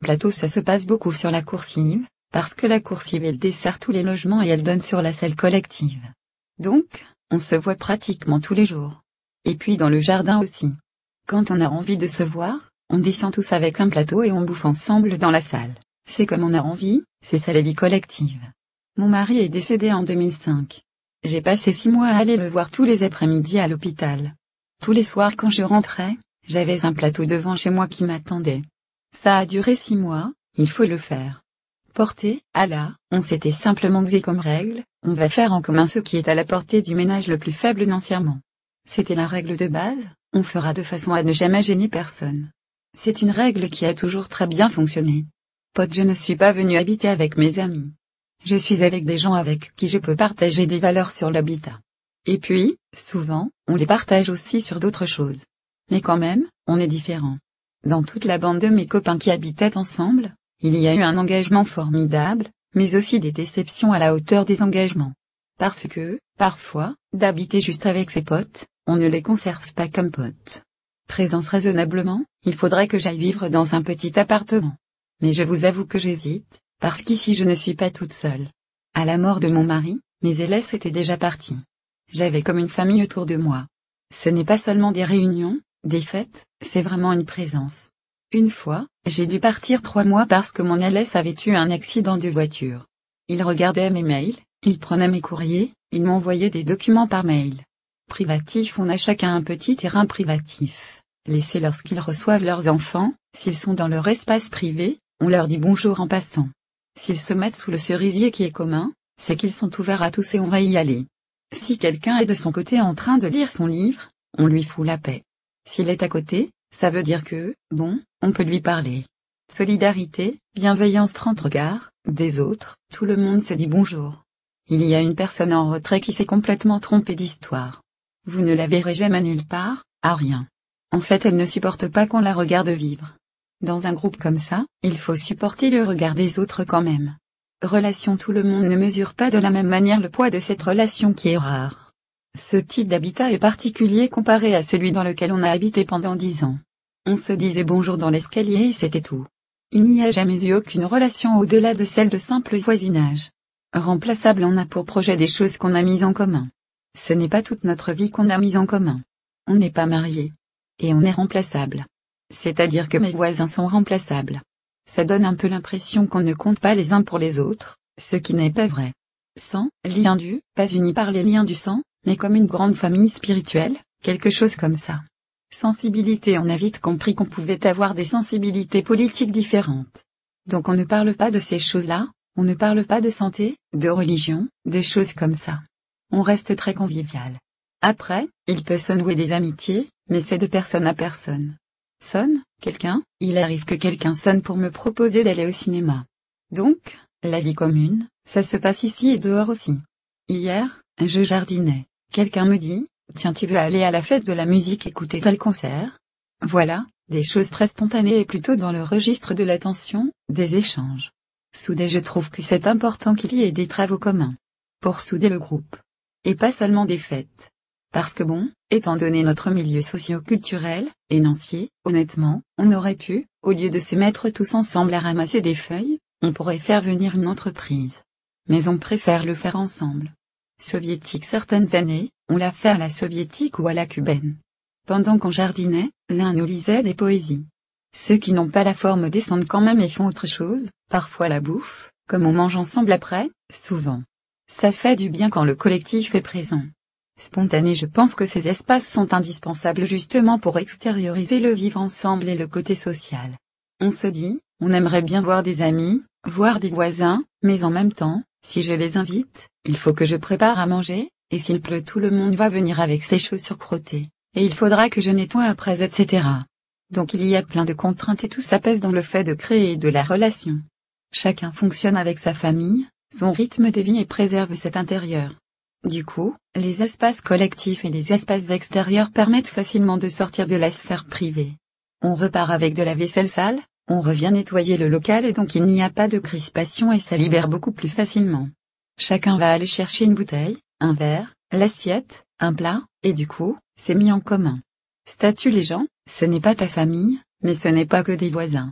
Plateau, ça se passe beaucoup sur la coursive, parce que la coursive elle dessert tous les logements et elle donne sur la salle collective. Donc, on se voit pratiquement tous les jours. Et puis dans le jardin aussi. Quand on a envie de se voir, on descend tous avec un plateau et on bouffe ensemble dans la salle. C'est comme on a envie, c'est ça la vie collective. Mon mari est décédé en deux mille cinq. J'ai passé six mois à aller le voir tous les après-midi à l'hôpital. Tous les soirs quand je rentrais, j'avais un plateau devant chez moi qui m'attendait. Ça a duré six mois, il faut le faire. Porter, Allah, on s'était simplement dit comme règle, on va faire en commun ce qui est à la portée du ménage le plus faible entièrement. C'était la règle de base, on fera de façon à ne jamais gêner personne. C'est une règle qui a toujours très bien fonctionné. Pote, je ne suis pas venu habiter avec mes amis. Je suis avec des gens avec qui je peux partager des valeurs sur l'habitat. Et puis, souvent, on les partage aussi sur d'autres choses. Mais quand même, on est différents. Dans toute la bande de mes copains qui habitaient ensemble, il y a eu un engagement formidable, mais aussi des déceptions à la hauteur des engagements. Parce que, parfois, d'habiter juste avec ses potes, on ne les conserve pas comme potes. Présence raisonnablement, il faudrait que j'aille vivre dans un petit appartement. Mais je vous avoue que j'hésite, parce qu'ici je ne suis pas toute seule. À la mort de mon mari, mes élèves étaient déjà partis. J'avais comme une famille autour de moi. Ce n'est pas seulement des réunions, des fêtes, c'est vraiment une présence. Une fois, j'ai dû partir trois mois parce que mon L S avait eu un accident de voiture. Il regardait mes mails, il prenait mes courriers, il m'envoyait des documents par mail. Privatif, on a chacun un petit terrain privatif. Laissés lorsqu'ils reçoivent leurs enfants, s'ils sont dans leur espace privé, on leur dit bonjour en passant. S'ils se mettent sous le cerisier qui est commun, c'est qu'ils sont ouverts à tous et on va y aller. Si quelqu'un est de son côté en train de lire son livre, on lui fout la paix. S'il est à côté, ça veut dire que, bon, on peut lui parler. Solidarité, bienveillance, trente regards, des autres, tout le monde se dit bonjour. Il y a une personne en retrait qui s'est complètement trompée d'histoire. Vous ne la verrez jamais nulle part, à rien. En fait, elle ne supporte pas qu'on la regarde vivre. Dans un groupe comme ça, il faut supporter le regard des autres quand même. Relation, tout le monde ne mesure pas de la même manière le poids de cette relation qui est rare. Ce type d'habitat est particulier comparé à celui dans lequel on a habité pendant dix ans. On se disait bonjour dans l'escalier et c'était tout. Il n'y a jamais eu aucune relation au-delà de celle de simple voisinage. Remplaçable, on a pour projet des choses qu'on a mises en commun. Ce n'est pas toute notre vie qu'on a mise en commun. On n'est pas marié. Et on est remplaçable. C'est-à-dire que mes voisins sont remplaçables. Ça donne un peu l'impression qu'on ne compte pas les uns pour les autres, ce qui n'est pas vrai. Sang, lien du, pas unis par les liens du sang, mais comme une grande famille spirituelle, quelque chose comme ça. Sensibilité, on a vite compris qu'on pouvait avoir des sensibilités politiques différentes. Donc on ne parle pas de ces choses-là, on ne parle pas de santé, de religion, de choses comme ça. On reste très convivial. Après, il peut se nouer des amitiés, mais c'est de personne à personne. Sonne, quelqu'un, il arrive que quelqu'un sonne pour me proposer d'aller au cinéma. Donc, la vie commune, ça se passe ici et dehors aussi. Hier, je jardinais. Quelqu'un me dit, tiens, tu veux aller à la fête de la musique écouter tel concert? Voilà, des choses très spontanées et plutôt dans le registre de l'attention, des échanges. Soudain, je trouve que c'est important qu'il y ait des travaux communs. Pour souder le groupe. Et pas seulement des fêtes. Parce que bon, étant donné notre milieu socio-culturel, énoncier, honnêtement, on aurait pu, au lieu de se mettre tous ensemble à ramasser des feuilles, on pourrait faire venir une entreprise. Mais on préfère le faire ensemble. Soviétique certaines années, on l'a fait à la soviétique ou à la cubaine. Pendant qu'on jardinait, l'un nous lisait des poésies. Ceux qui n'ont pas la forme descendent quand même et font autre chose, parfois la bouffe, comme on mange ensemble après, souvent. Ça fait du bien quand le collectif est présent. Spontané, je pense que ces espaces sont indispensables justement pour extérioriser le vivre ensemble et le côté social. On se dit, on aimerait bien voir des amis, voir des voisins, mais en même temps, si je les invite, il faut que je prépare à manger, et s'il pleut tout le monde va venir avec ses chaussures crottées, et il faudra que je nettoie après, et cetera. Donc il y a plein de contraintes et tout ça pèse dans le fait de créer de la relation. Chacun fonctionne avec sa famille, son rythme de vie et préserve cet intérieur. Du coup, les espaces collectifs et les espaces extérieurs permettent facilement de sortir de la sphère privée. On repart avec de la vaisselle sale, on revient nettoyer le local et donc il n'y a pas de crispation et ça libère beaucoup plus facilement. Chacun va aller chercher une bouteille, un verre, l'assiette, un plat, et du coup, c'est mis en commun. Statut les gens, ce n'est pas ta famille, mais ce n'est pas que des voisins.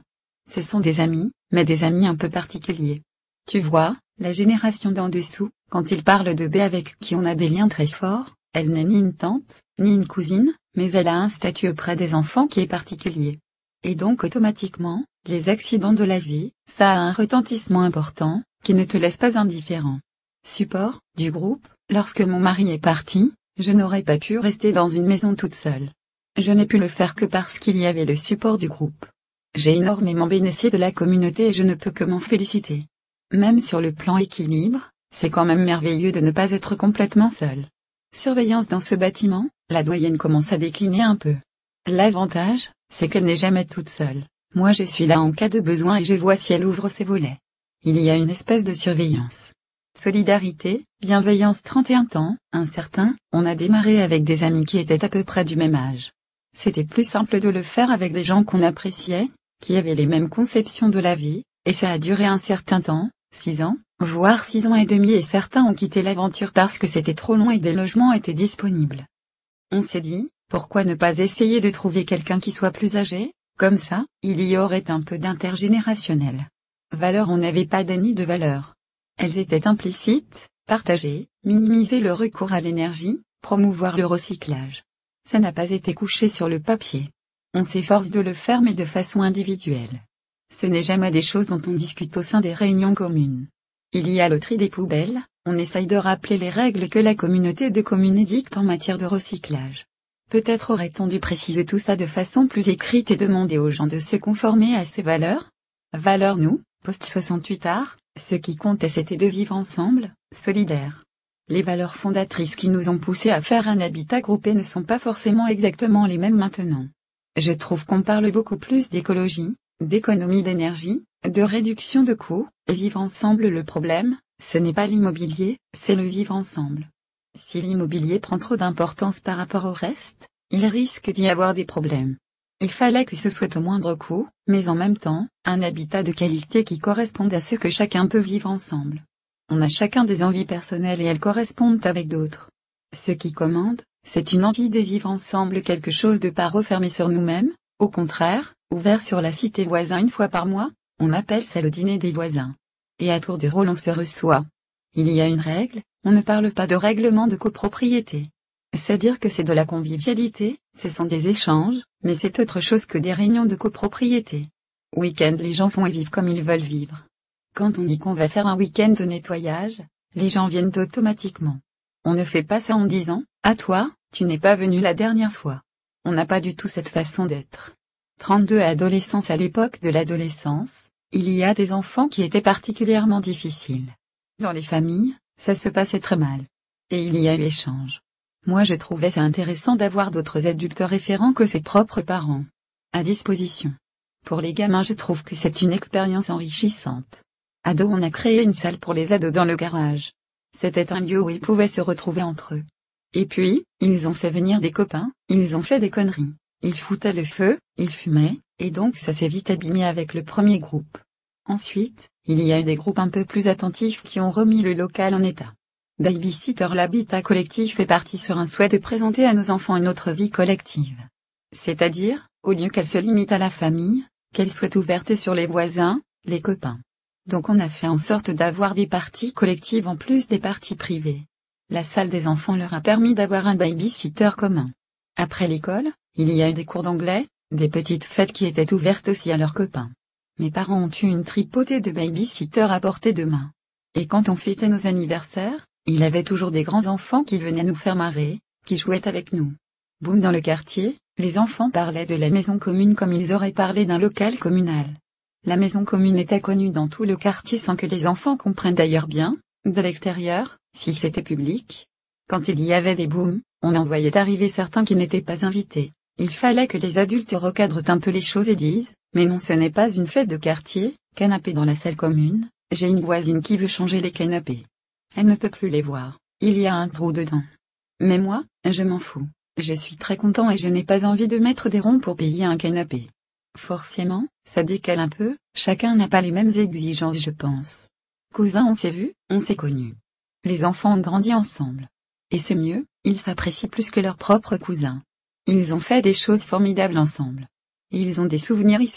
Ce sont des amis, mais des amis un peu particuliers. Tu vois, la génération d'en dessous, quand ils parlent de B avec qui on a des liens très forts, elle n'est ni une tante, ni une cousine, mais elle a un statut auprès des enfants qui est particulier. Et donc automatiquement, les accidents de la vie, ça a un retentissement important, qui ne te laisse pas indifférent. Support, du groupe, lorsque mon mari est parti, je n'aurais pas pu rester dans une maison toute seule. Je n'ai pu le faire que parce qu'il y avait le support du groupe. J'ai énormément bénéficié de la communauté et je ne peux que m'en féliciter. Même sur le plan équilibre, c'est quand même merveilleux de ne pas être complètement seul. Surveillance dans ce bâtiment, la doyenne commence à décliner un peu. L'avantage, c'est qu'elle n'est jamais toute seule. Moi je suis là en cas de besoin et je vois si elle ouvre ses volets. Il y a une espèce de surveillance. Solidarité, bienveillance trente et un ans, incertain, on a démarré avec des amis qui étaient à peu près du même âge. C'était plus simple de le faire avec des gens qu'on appréciait, qui avaient les mêmes conceptions de la vie, et ça a duré un certain temps, six ans, voire six ans et demi et certains ont quitté l'aventure parce que c'était trop long et que des logements étaient disponibles. On s'est dit, pourquoi ne pas essayer de trouver quelqu'un qui soit plus âgé, comme ça, il y aurait un peu d'intergénérationnel. Valeurs, on n'avait pas d'années de valeurs. Elles étaient implicites, partager, minimiser le recours à l'énergie, promouvoir le recyclage. Ça n'a pas été couché sur le papier. On s'efforce de le faire mais de façon individuelle. Ce n'est jamais des choses dont on discute au sein des réunions communes. Il y a le tri des poubelles, on essaye de rappeler les règles que la communauté de communes édicte en matière de recyclage. Peut-être aurait-on dû préciser tout ça de façon plus écrite et demander aux gens de se conformer à ces valeurs. Valeurs nous, post soixante-huit art, ce qui comptait c'était de vivre ensemble, solidaires. Les valeurs fondatrices qui nous ont poussés à faire un habitat groupé ne sont pas forcément exactement les mêmes maintenant. Je trouve qu'on parle beaucoup plus d'écologie, d'économie d'énergie, de réduction de coûts, et vivre ensemble le problème, ce n'est pas l'immobilier, c'est le vivre ensemble. Si l'immobilier prend trop d'importance par rapport au reste, il risque d'y avoir des problèmes. Il fallait que ce soit au moindre coût, mais en même temps, un habitat de qualité qui corresponde à ce que chacun peut vivre ensemble. On a chacun des envies personnelles et elles correspondent avec d'autres. Ce qui commande, c'est une envie de vivre ensemble quelque chose de pas refermé sur nous-mêmes, au contraire, ouvert sur la cité voisin une fois par mois, on appelle ça le dîner des voisins. Et à tour de rôle on se reçoit. Il y a une règle, on ne parle pas de règlement de copropriété. C'est dire que c'est de la convivialité, ce sont des échanges, mais c'est autre chose que des réunions de copropriété. Week-end les gens font et vivent comme ils veulent vivre. Quand on dit qu'on va faire un week-end de nettoyage, les gens viennent automatiquement. On ne fait pas ça en disant, à toi, tu n'es pas venu la dernière fois. On n'a pas du tout cette façon d'être. trente-deux adolescence à l'époque de l'adolescence, il y a des enfants qui étaient particulièrement difficiles. Dans les familles, ça se passait très mal. Et il y a eu échange. Moi je trouvais ça intéressant d'avoir d'autres adultes référents que ses propres parents à disposition. Pour les gamins je trouve que c'est une expérience enrichissante. Ados on a créé une salle pour les ados dans le garage. C'était un lieu où ils pouvaient se retrouver entre eux. Et puis, ils ont fait venir des copains, ils ont fait des conneries. Ils foutaient le feu, ils fumaient, et donc ça s'est vite abîmé avec le premier groupe. Ensuite, il y a eu des groupes un peu plus attentifs qui ont remis le local en état. Babysitter l'habitat collectif est parti sur un souhait de présenter à nos enfants une autre vie collective. C'est-à-dire, au lieu qu'elle se limite à la famille, qu'elle soit ouverte sur les voisins, les copains. Donc on a fait en sorte d'avoir des parties collectives en plus des parties privées. La salle des enfants leur a permis d'avoir un babysitter commun. Après l'école, il y a eu des cours d'anglais, des petites fêtes qui étaient ouvertes aussi à leurs copains. Mes parents ont eu une tripotée de babysitters à portée de main. Et quand on fêtait nos anniversaires, il avait toujours des grands enfants qui venaient nous faire marrer, qui jouaient avec nous. Boum dans le quartier, les enfants parlaient de la maison commune comme ils auraient parlé d'un local communal. La maison commune était connue dans tout le quartier sans que les enfants comprennent d'ailleurs bien, de l'extérieur, si c'était public. Quand il y avait des booms, on en voyait arriver certains qui n'étaient pas invités. Il fallait que les adultes recadrent un peu les choses et disent, mais non ce n'est pas une fête de quartier, canapé dans la salle commune, j'ai une voisine qui veut changer les canapés. Elle ne peut plus les voir, il y a un trou dedans. Mais moi, je m'en fous, je suis très content et je n'ai pas envie de mettre des ronds pour payer un canapé. Forcément, ça décale un peu, chacun n'a pas les mêmes exigences je pense. Cousins on s'est vus, on s'est connus. Les enfants ont grandi ensemble. Et c'est mieux, ils s'apprécient plus que leurs propres cousins. Ils ont fait des choses formidables ensemble. Ils ont des souvenirs ici,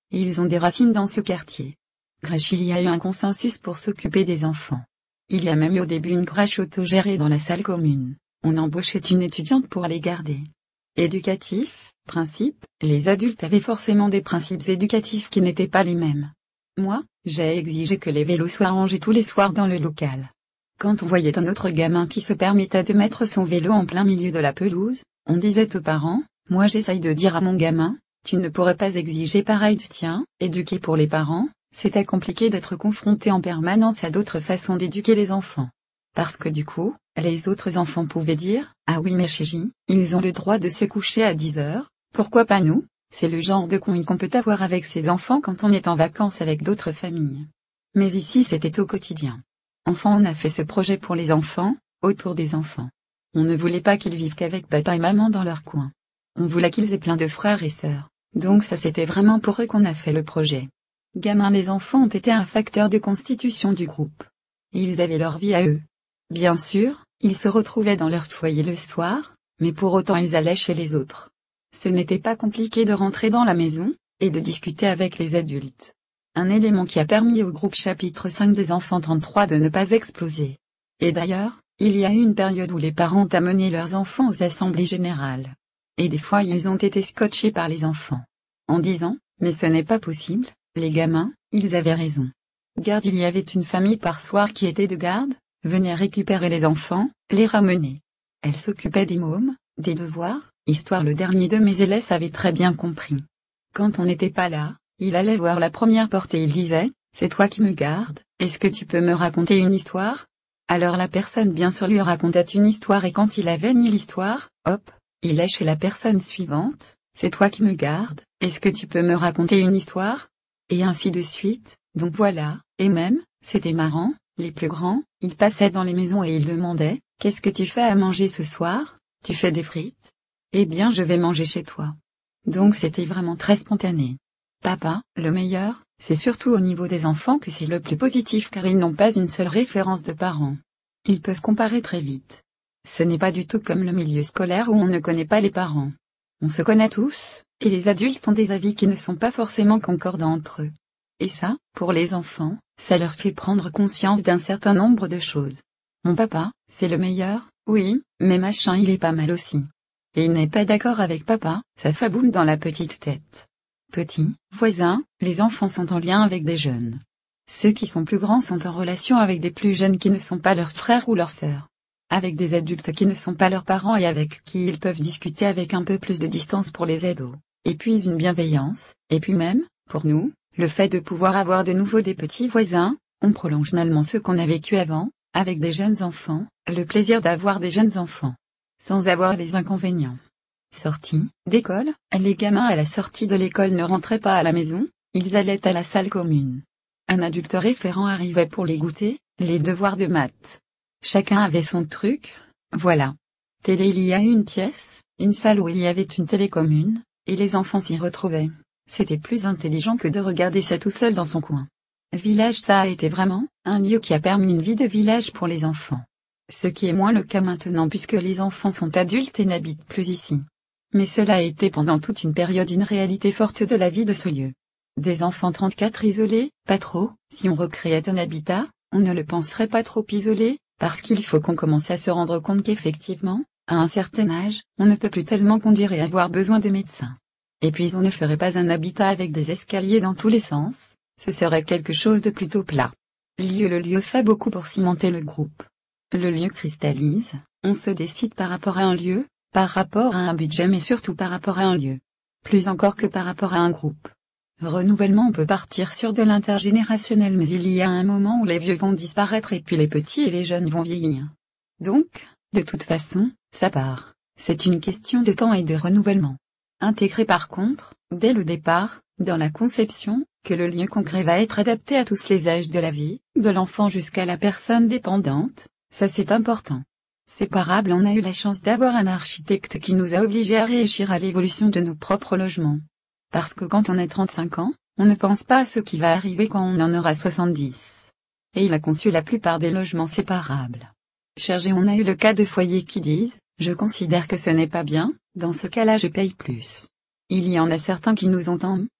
Ils ont des racines dans ce quartier. Crèche, il y a eu un consensus pour s'occuper des enfants. Il y a même eu au début une crèche autogérée dans la salle commune. On embauchait une étudiante pour les garder. Éducatif, principe, les adultes avaient forcément des principes éducatifs qui n'étaient pas les mêmes. Moi, j'ai exigé que les vélos soient rangés tous les soirs dans le local. Quand on voyait un autre gamin qui se permettait de mettre son vélo en plein milieu de la pelouse, on disait aux parents, moi j'essaye de dire à mon gamin, tu ne pourrais pas exiger pareil du tien. Éduquer pour les parents, c'était compliqué d'être confronté en permanence à d'autres façons d'éduquer les enfants. Parce que du coup, les autres enfants pouvaient dire, ah oui mais Chéji, ils ont le droit de se coucher à dix heures, pourquoi pas nous? C'est le genre de conneries qu'on peut avoir avec ses enfants quand on est en vacances avec d'autres familles. Mais ici c'était au quotidien. Enfin on a fait ce projet pour les enfants, autour des enfants. On ne voulait pas qu'ils vivent qu'avec papa et maman dans leur coin. On voulait qu'ils aient plein de frères et sœurs. Donc ça c'était vraiment pour eux qu'on a fait le projet. Gamins, les enfants ont été un facteur de constitution du groupe. Ils avaient leur vie à eux. Bien sûr, ils se retrouvaient dans leur foyer le soir, mais pour autant ils allaient chez les autres. Ce n'était pas compliqué de rentrer dans la maison, et de discuter avec les adultes. Un élément qui a permis au groupe chapitre cinq des enfants trente-trois de ne pas exploser. Et d'ailleurs, il y a eu une période où les parents ont amené leurs enfants aux assemblées générales. Et des fois ils ont été scotchés par les enfants. En disant, mais ce n'est pas possible, les gamins, ils avaient raison. Garde, il y avait une famille par soir qui était de garde, venait récupérer les enfants, les ramener. Elle s'occupait des mômes, des devoirs, histoire le dernier de mes élèves avait très bien compris. Quand on n'était pas là, il allait voir la première porte et il disait, c'est toi qui me gardes, est-ce que tu peux me raconter une histoire? Alors la personne bien sûr lui racontait une histoire et quand il avait ni l'histoire, hop, il est chez la personne suivante, c'est toi qui me gardes, est-ce que tu peux me raconter une histoire? Et ainsi de suite, donc voilà, et même, c'était marrant, les plus grands, ils passaient dans les maisons et ils demandaient, qu'est-ce que tu fais à manger ce soir? Tu fais des frites? Eh bien je vais manger chez toi. Donc c'était vraiment très spontané. Papa, le meilleur, c'est surtout au niveau des enfants que c'est le plus positif car ils n'ont pas une seule référence de parents. Ils peuvent comparer très vite. Ce n'est pas du tout comme le milieu scolaire où on ne connaît pas les parents. On se connaît tous, et les adultes ont des avis qui ne sont pas forcément concordants entre eux. Et ça, pour les enfants, ça leur fait prendre conscience d'un certain nombre de choses. Mon papa, c'est le meilleur, oui, mais machin il est pas mal aussi. Et il n'est pas d'accord avec papa, ça fait boum dans la petite tête. Petits, voisins, les enfants sont en lien avec des jeunes. Ceux qui sont plus grands sont en relation avec des plus jeunes qui ne sont pas leurs frères ou leurs sœurs. Avec des adultes qui ne sont pas leurs parents et avec qui ils peuvent discuter avec un peu plus de distance pour les ados. Et puis une bienveillance, et puis même, pour nous, le fait de pouvoir avoir de nouveau des petits voisins, on prolonge finalement ce qu'on a vécu avant, avec des jeunes enfants, le plaisir d'avoir des jeunes enfants. Sans avoir les inconvénients. Sortie d'école, les gamins à la sortie de l'école ne rentraient pas à la maison, ils allaient à la salle commune. Un adulte référent arrivait pour les goûters, les devoirs de maths. Chacun avait son truc, voilà. Télé, il y a une pièce, une salle où il y avait une télé commune, et les enfants s'y retrouvaient. C'était plus intelligent que de regarder ça tout seul dans son coin. Village, ça a été vraiment un lieu qui a permis une vie de village pour les enfants. Ce qui est moins le cas maintenant puisque les enfants sont adultes et n'habitent plus ici. Mais cela a été pendant toute une période une réalité forte de la vie de ce lieu. Des enfants trente-quatre isolés, pas trop, si on recréait un habitat, on ne le penserait pas trop isolé, parce qu'il faut qu'on commence à se rendre compte qu'effectivement, à un certain âge, on ne peut plus tellement conduire et avoir besoin de médecins. Et puis on ne ferait pas un habitat avec des escaliers dans tous les sens, ce serait quelque chose de plutôt plat. Lieu le lieu fait beaucoup pour cimenter le groupe. Le lieu cristallise, on se décide par rapport à un lieu, par rapport à un budget mais surtout par rapport à un lieu. Plus encore que par rapport à un groupe. Renouvellement, on peut partir sur de l'intergénérationnel mais il y a un moment où les vieux vont disparaître et puis les petits et les jeunes vont vieillir. Donc, de toute façon, ça part. C'est une question de temps et de renouvellement. Intégrer par contre, dès le départ, dans la conception, que le lieu concret va être adapté à tous les âges de la vie, de l'enfant jusqu'à la personne dépendante, ça c'est important. Séparable, on a eu la chance d'avoir un architecte qui nous a obligés à réfléchir à l'évolution de nos propres logements. Parce que quand on a trente-cinq ans, on ne pense pas à ce qui va arriver quand on en aura soixante-dix. Et il a conçu la plupart des logements séparables. Chergé, on a eu le cas de foyers qui disent, je considère que ce n'est pas bien, dans ce cas-là je paye plus. Il y en a certains qui nous entendent,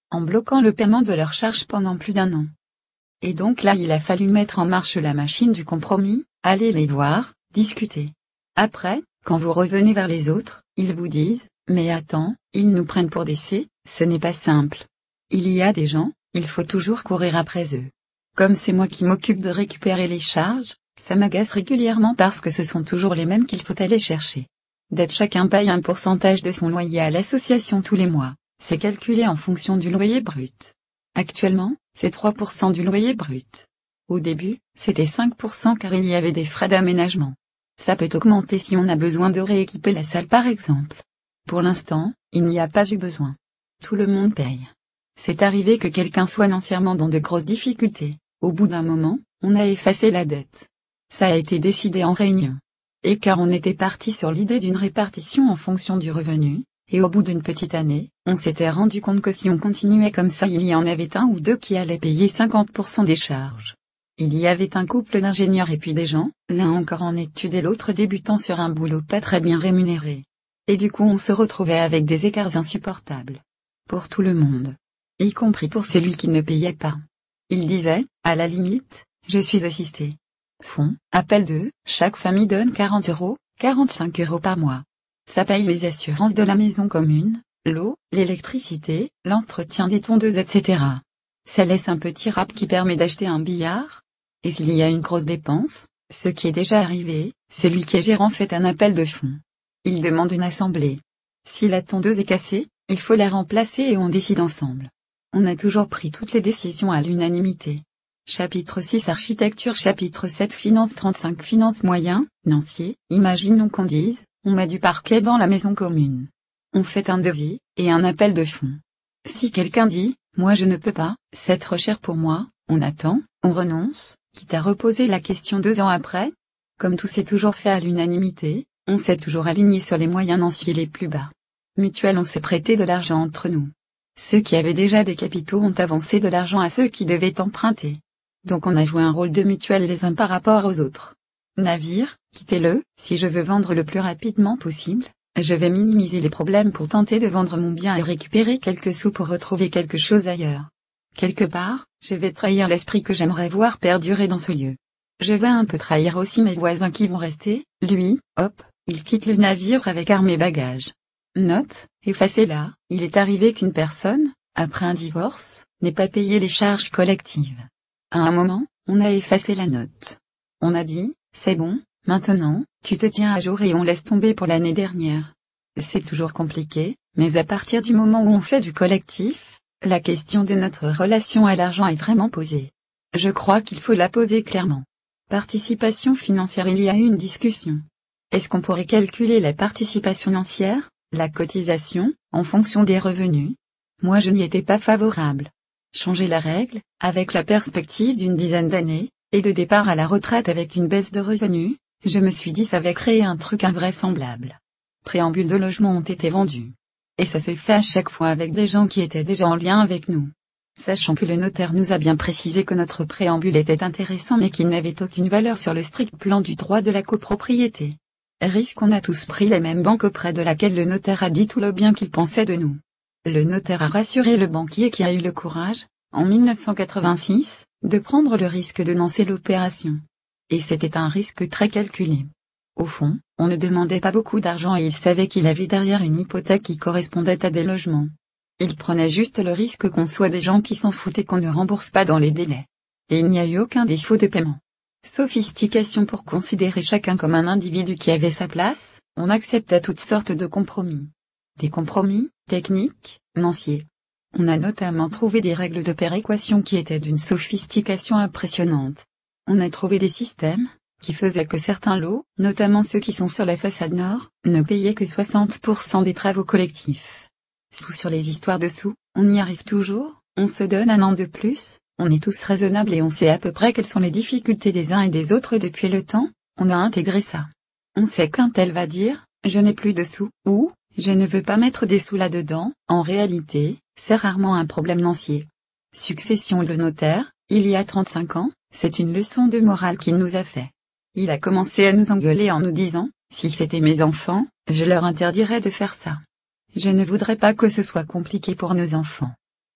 en bloquant le paiement de leurs charges pendant plus d'un an. Et donc là il a fallu mettre en marche la machine du compromis, aller les voir, discuter. Après, quand vous revenez vers les autres, ils vous disent, mais attends, ils nous prennent pour des C, ce n'est pas simple. Il y a des gens, il faut toujours courir après eux. Comme c'est moi qui m'occupe de récupérer les charges, ça m'agace régulièrement parce que ce sont toujours les mêmes qu'il faut aller chercher. D'être chacun paye un pourcentage de son loyer à l'association tous les mois, c'est calculé en fonction du loyer brut. Actuellement, c'est trois pour cent du loyer brut. Au début, c'était cinq pour cent car il y avait des frais d'aménagement. Ça peut augmenter si on a besoin de rééquiper la salle par exemple. Pour l'instant, il n'y a pas eu besoin. Tout le monde paye. C'est arrivé que quelqu'un soit entièrement dans de grosses difficultés. Au bout d'un moment, on a effacé la dette. Ça a été décidé en réunion. Et car on était parti sur l'idée d'une répartition en fonction du revenu, et au bout d'une petite année, on s'était rendu compte que si on continuait comme ça il y en avait un ou deux qui allaient payer cinquante pour cent des charges. Il y avait un couple d'ingénieurs et puis des gens, l'un encore en études et l'autre débutant sur un boulot pas très bien rémunéré. Et du coup on se retrouvait avec des écarts insupportables. Pour tout le monde. Y compris pour celui qui ne payait pas. Il disait, à la limite, je suis assisté. Fonds, appel de, chaque famille donne quarante euros, quarante-cinq euros par mois. Ça paye les assurances de la maison commune, l'eau, l'électricité, l'entretien des tondeuses et cetera. Ça laisse un petit rap qui permet d'acheter un billard. Et s'il y a une grosse dépense, ce qui est déjà arrivé, celui qui est gérant fait un appel de fonds. Il demande une assemblée. Si la tondeuse est cassée, il faut la remplacer et on décide ensemble. On a toujours pris toutes les décisions à l'unanimité. Chapitre six Architecture Chapitre sept Finances trente-cinq Finances moyens, Nancier, imaginons qu'on dise, on met du parquet dans la maison commune. On fait un devis, et un appel de fonds. Si quelqu'un dit, moi je ne peux pas, c'est trop cher pour moi, on attend, on renonce, quitte à reposer la question deux ans après. Comme tout s'est toujours fait à l'unanimité, on s'est toujours aligné sur les moyens Nancier les plus bas. Mutuelle on s'est prêté de l'argent entre nous. Ceux qui avaient déjà des capitaux ont avancé de l'argent à ceux qui devaient emprunter. Donc on a joué un rôle de mutuelle les uns par rapport aux autres. Navire, quittez-le, si je veux vendre le plus rapidement possible, je vais minimiser les problèmes pour tenter de vendre mon bien et récupérer quelques sous pour retrouver quelque chose ailleurs. Quelque part, je vais trahir l'esprit que j'aimerais voir perdurer dans ce lieu. Je vais un peu trahir aussi mes voisins qui vont rester, lui, hop, il quitte le navire avec armes et bagages. Note, effacez-la, il est arrivé qu'une personne, après un divorce, n'ait pas payé les charges collectives. À un moment, on a effacé la note. On a dit, c'est bon, maintenant, tu te tiens à jour et on laisse tomber pour l'année dernière. C'est toujours compliqué, mais à partir du moment où on fait du collectif, la question de notre relation à l'argent est vraiment posée. Je crois qu'il faut la poser clairement. Participation financière, il y a eu une discussion. Est-ce qu'on pourrait calculer la participation financière, la cotisation, en fonction des revenus? Moi je n'y étais pas favorable. Changer la règle, avec la perspective d'une dizaine d'années, et de départ à la retraite avec une baisse de revenus, je me suis dit ça va créer un truc invraisemblable. Préambules de logements ont été vendus. Et ça s'est fait à chaque fois avec des gens qui étaient déjà en lien avec nous. Sachant que le notaire nous a bien précisé que notre préambule était intéressant mais qu'il n'avait aucune valeur sur le strict plan du droit de la copropriété. Risque on a tous pris les mêmes banques auprès de laquelle le notaire a dit tout le bien qu'il pensait de nous. Le notaire a rassuré le banquier qui a eu le courage, en mille neuf cent quatre-vingt-six, de prendre le risque de lancer l'opération. Et c'était un risque très calculé. Au fond, on ne demandait pas beaucoup d'argent et il savait qu'il avait derrière une hypothèque qui correspondait à des logements. Il prenait juste le risque qu'on soit des gens qui s'en foutaient qu'on ne rembourse pas dans les délais. Et il n'y a eu aucun défaut de paiement. Sophistication pour considérer chacun comme un individu qui avait sa place, on acceptait toutes sortes de compromis. Des compromis, techniques, Nancier. On a notamment trouvé des règles de péréquation qui étaient d'une sophistication impressionnante. On a trouvé des systèmes, qui faisaient que certains lots, notamment ceux qui sont sur la façade nord, ne payaient que soixante pour cent des travaux collectifs. Sous sur les histoires de sous, on y arrive toujours, on se donne un an de plus, on est tous raisonnables et on sait à peu près quelles sont les difficultés des uns et des autres depuis le temps, on a intégré ça. On sait qu'un tel va dire, je n'ai plus de sous, ou, je ne veux pas mettre des sous là-dedans, en réalité, c'est rarement un problème Nancier. Succession le notaire, il y a trente-cinq ans, c'est une leçon de morale qu'il nous a fait. Il a commencé à nous engueuler en nous disant, si c'était mes enfants, je leur interdirais de faire ça. Je ne voudrais pas que ce soit compliqué pour nos enfants.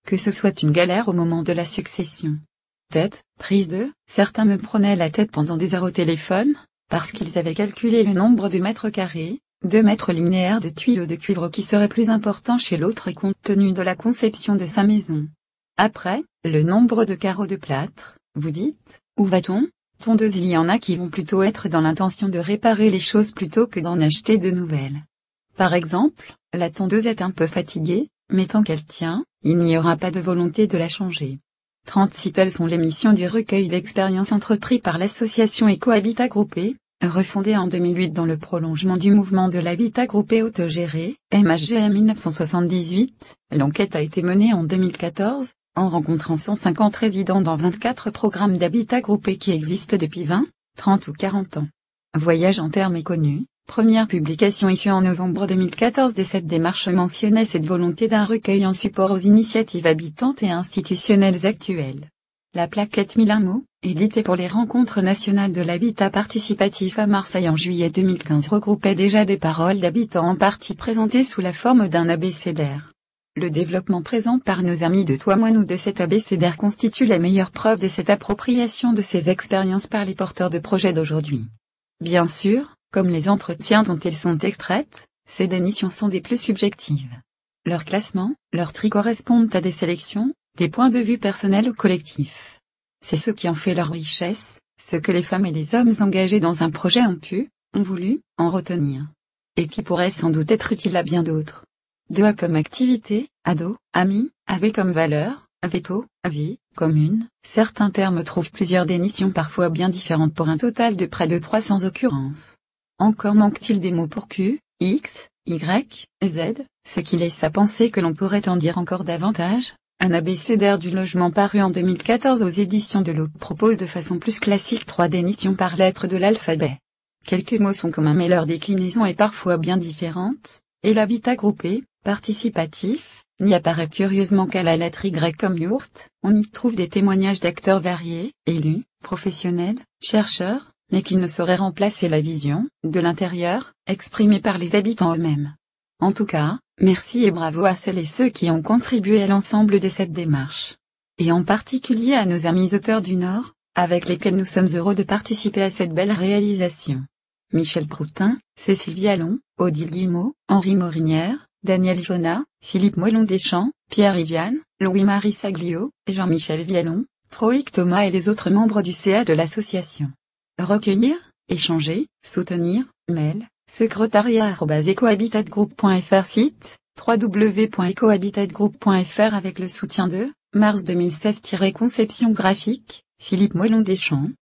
que ce soit une galère au moment de la succession. Tête, prise de, certains me prenaient la tête pendant des heures au téléphone, parce qu'ils avaient calculé le nombre de mètres carrés, de mètres linéaires de tuyaux de cuivre qui serait plus important chez l'autre et compte tenu de la conception de sa maison. Après, le nombre de carreaux de plâtre, vous dites, où va-t-on? Tondeuse, il y en a qui vont plutôt être dans l'intention de réparer les choses plutôt que d'en acheter de nouvelles. Par exemple, la tondeuse est un peu fatiguée, mais tant qu'elle tient, il n'y aura pas de volonté de la changer. trente-six Telles sont les missions du recueil d'expériences entrepris par l'association Ecohabitat Groupé, refondée en deux mille huit dans le prolongement du mouvement de l'habitat groupé autogéré, M H G en mille neuf cent soixante-dix-huit. L'enquête a été menée en deux mille quatorze, en rencontrant cent cinquante résidents dans vingt-quatre programmes d'habitat groupé qui existent depuis vingt, trente ou quarante ans. Voyage en termes méconnus, première publication issue en novembre deux mille quatorze. Dès cette démarche mentionnait cette volonté d'un recueil en support aux initiatives habitantes et institutionnelles actuelles. La plaquette mille un mots, éditée pour les rencontres nationales de l'habitat participatif à Marseille en juillet deux mille quinze, regroupait déjà des paroles d'habitants en partie présentées sous la forme d'un abécédaire. Le développement présent par nos amis de Toi Moi Nous de cet abécédaire constitue la meilleure preuve de cette appropriation de ces expériences par les porteurs de projets d'aujourd'hui. Bien sûr, comme les entretiens dont elles sont extraites, ces dénitions sont des plus subjectives. Leur classement, leur tri correspondent à des sélections, des points de vue personnels ou collectifs. C'est ce qui en fait leur richesse, ce que les femmes et les hommes engagés dans un projet ont pu, ont voulu, en retenir. Et qui pourrait sans doute être utile à bien d'autres. De A comme activité, ado, ami, avait comme valeur, veto, vie, commune, certains termes trouvent plusieurs dénitions parfois bien différentes pour un total de près de trois cents occurrences. Encore manque-t-il des mots pour Q, X, Y, Z, ce qui laisse à penser que l'on pourrait en dire encore davantage. Un abécédaire du logement paru en deux mille quatorze aux éditions de l'Aube propose de façon plus classique trois dénitions par lettre de l'alphabet. Quelques mots sont communs mais leur déclinaison est parfois bien différente, et l'habitat groupé, participatif, n'y apparaît curieusement qu'à la lettre Y comme yourte. On y trouve des témoignages d'acteurs variés, élus, professionnels, chercheurs, mais qui ne sauraient remplacer la vision, de l'intérieur, exprimée par les habitants eux-mêmes. En tout cas, merci et bravo à celles et ceux qui ont contribué à l'ensemble de cette démarche. Et en particulier à nos amis auteurs du Nord, avec lesquels nous sommes heureux de participer à cette belle réalisation. Michel Proutin, Cécile Vialon, Odile Guillemot, Henri Morinière, Daniel Jonat, Philippe Moellon-Deschamps, Pierre Iviane, Louis-Marie Saglio, Jean-Michel Vialon, Troïc Thomas et les autres membres du C A de l'association. Recueillir, échanger, soutenir, mail, secrétariat arobase ecohabitatgroup point fr, site, w w w point ecohabitatgroup point fr avec le soutien de, mars deux mille seize. Conception graphique, Philippe Moellon-Deschamps.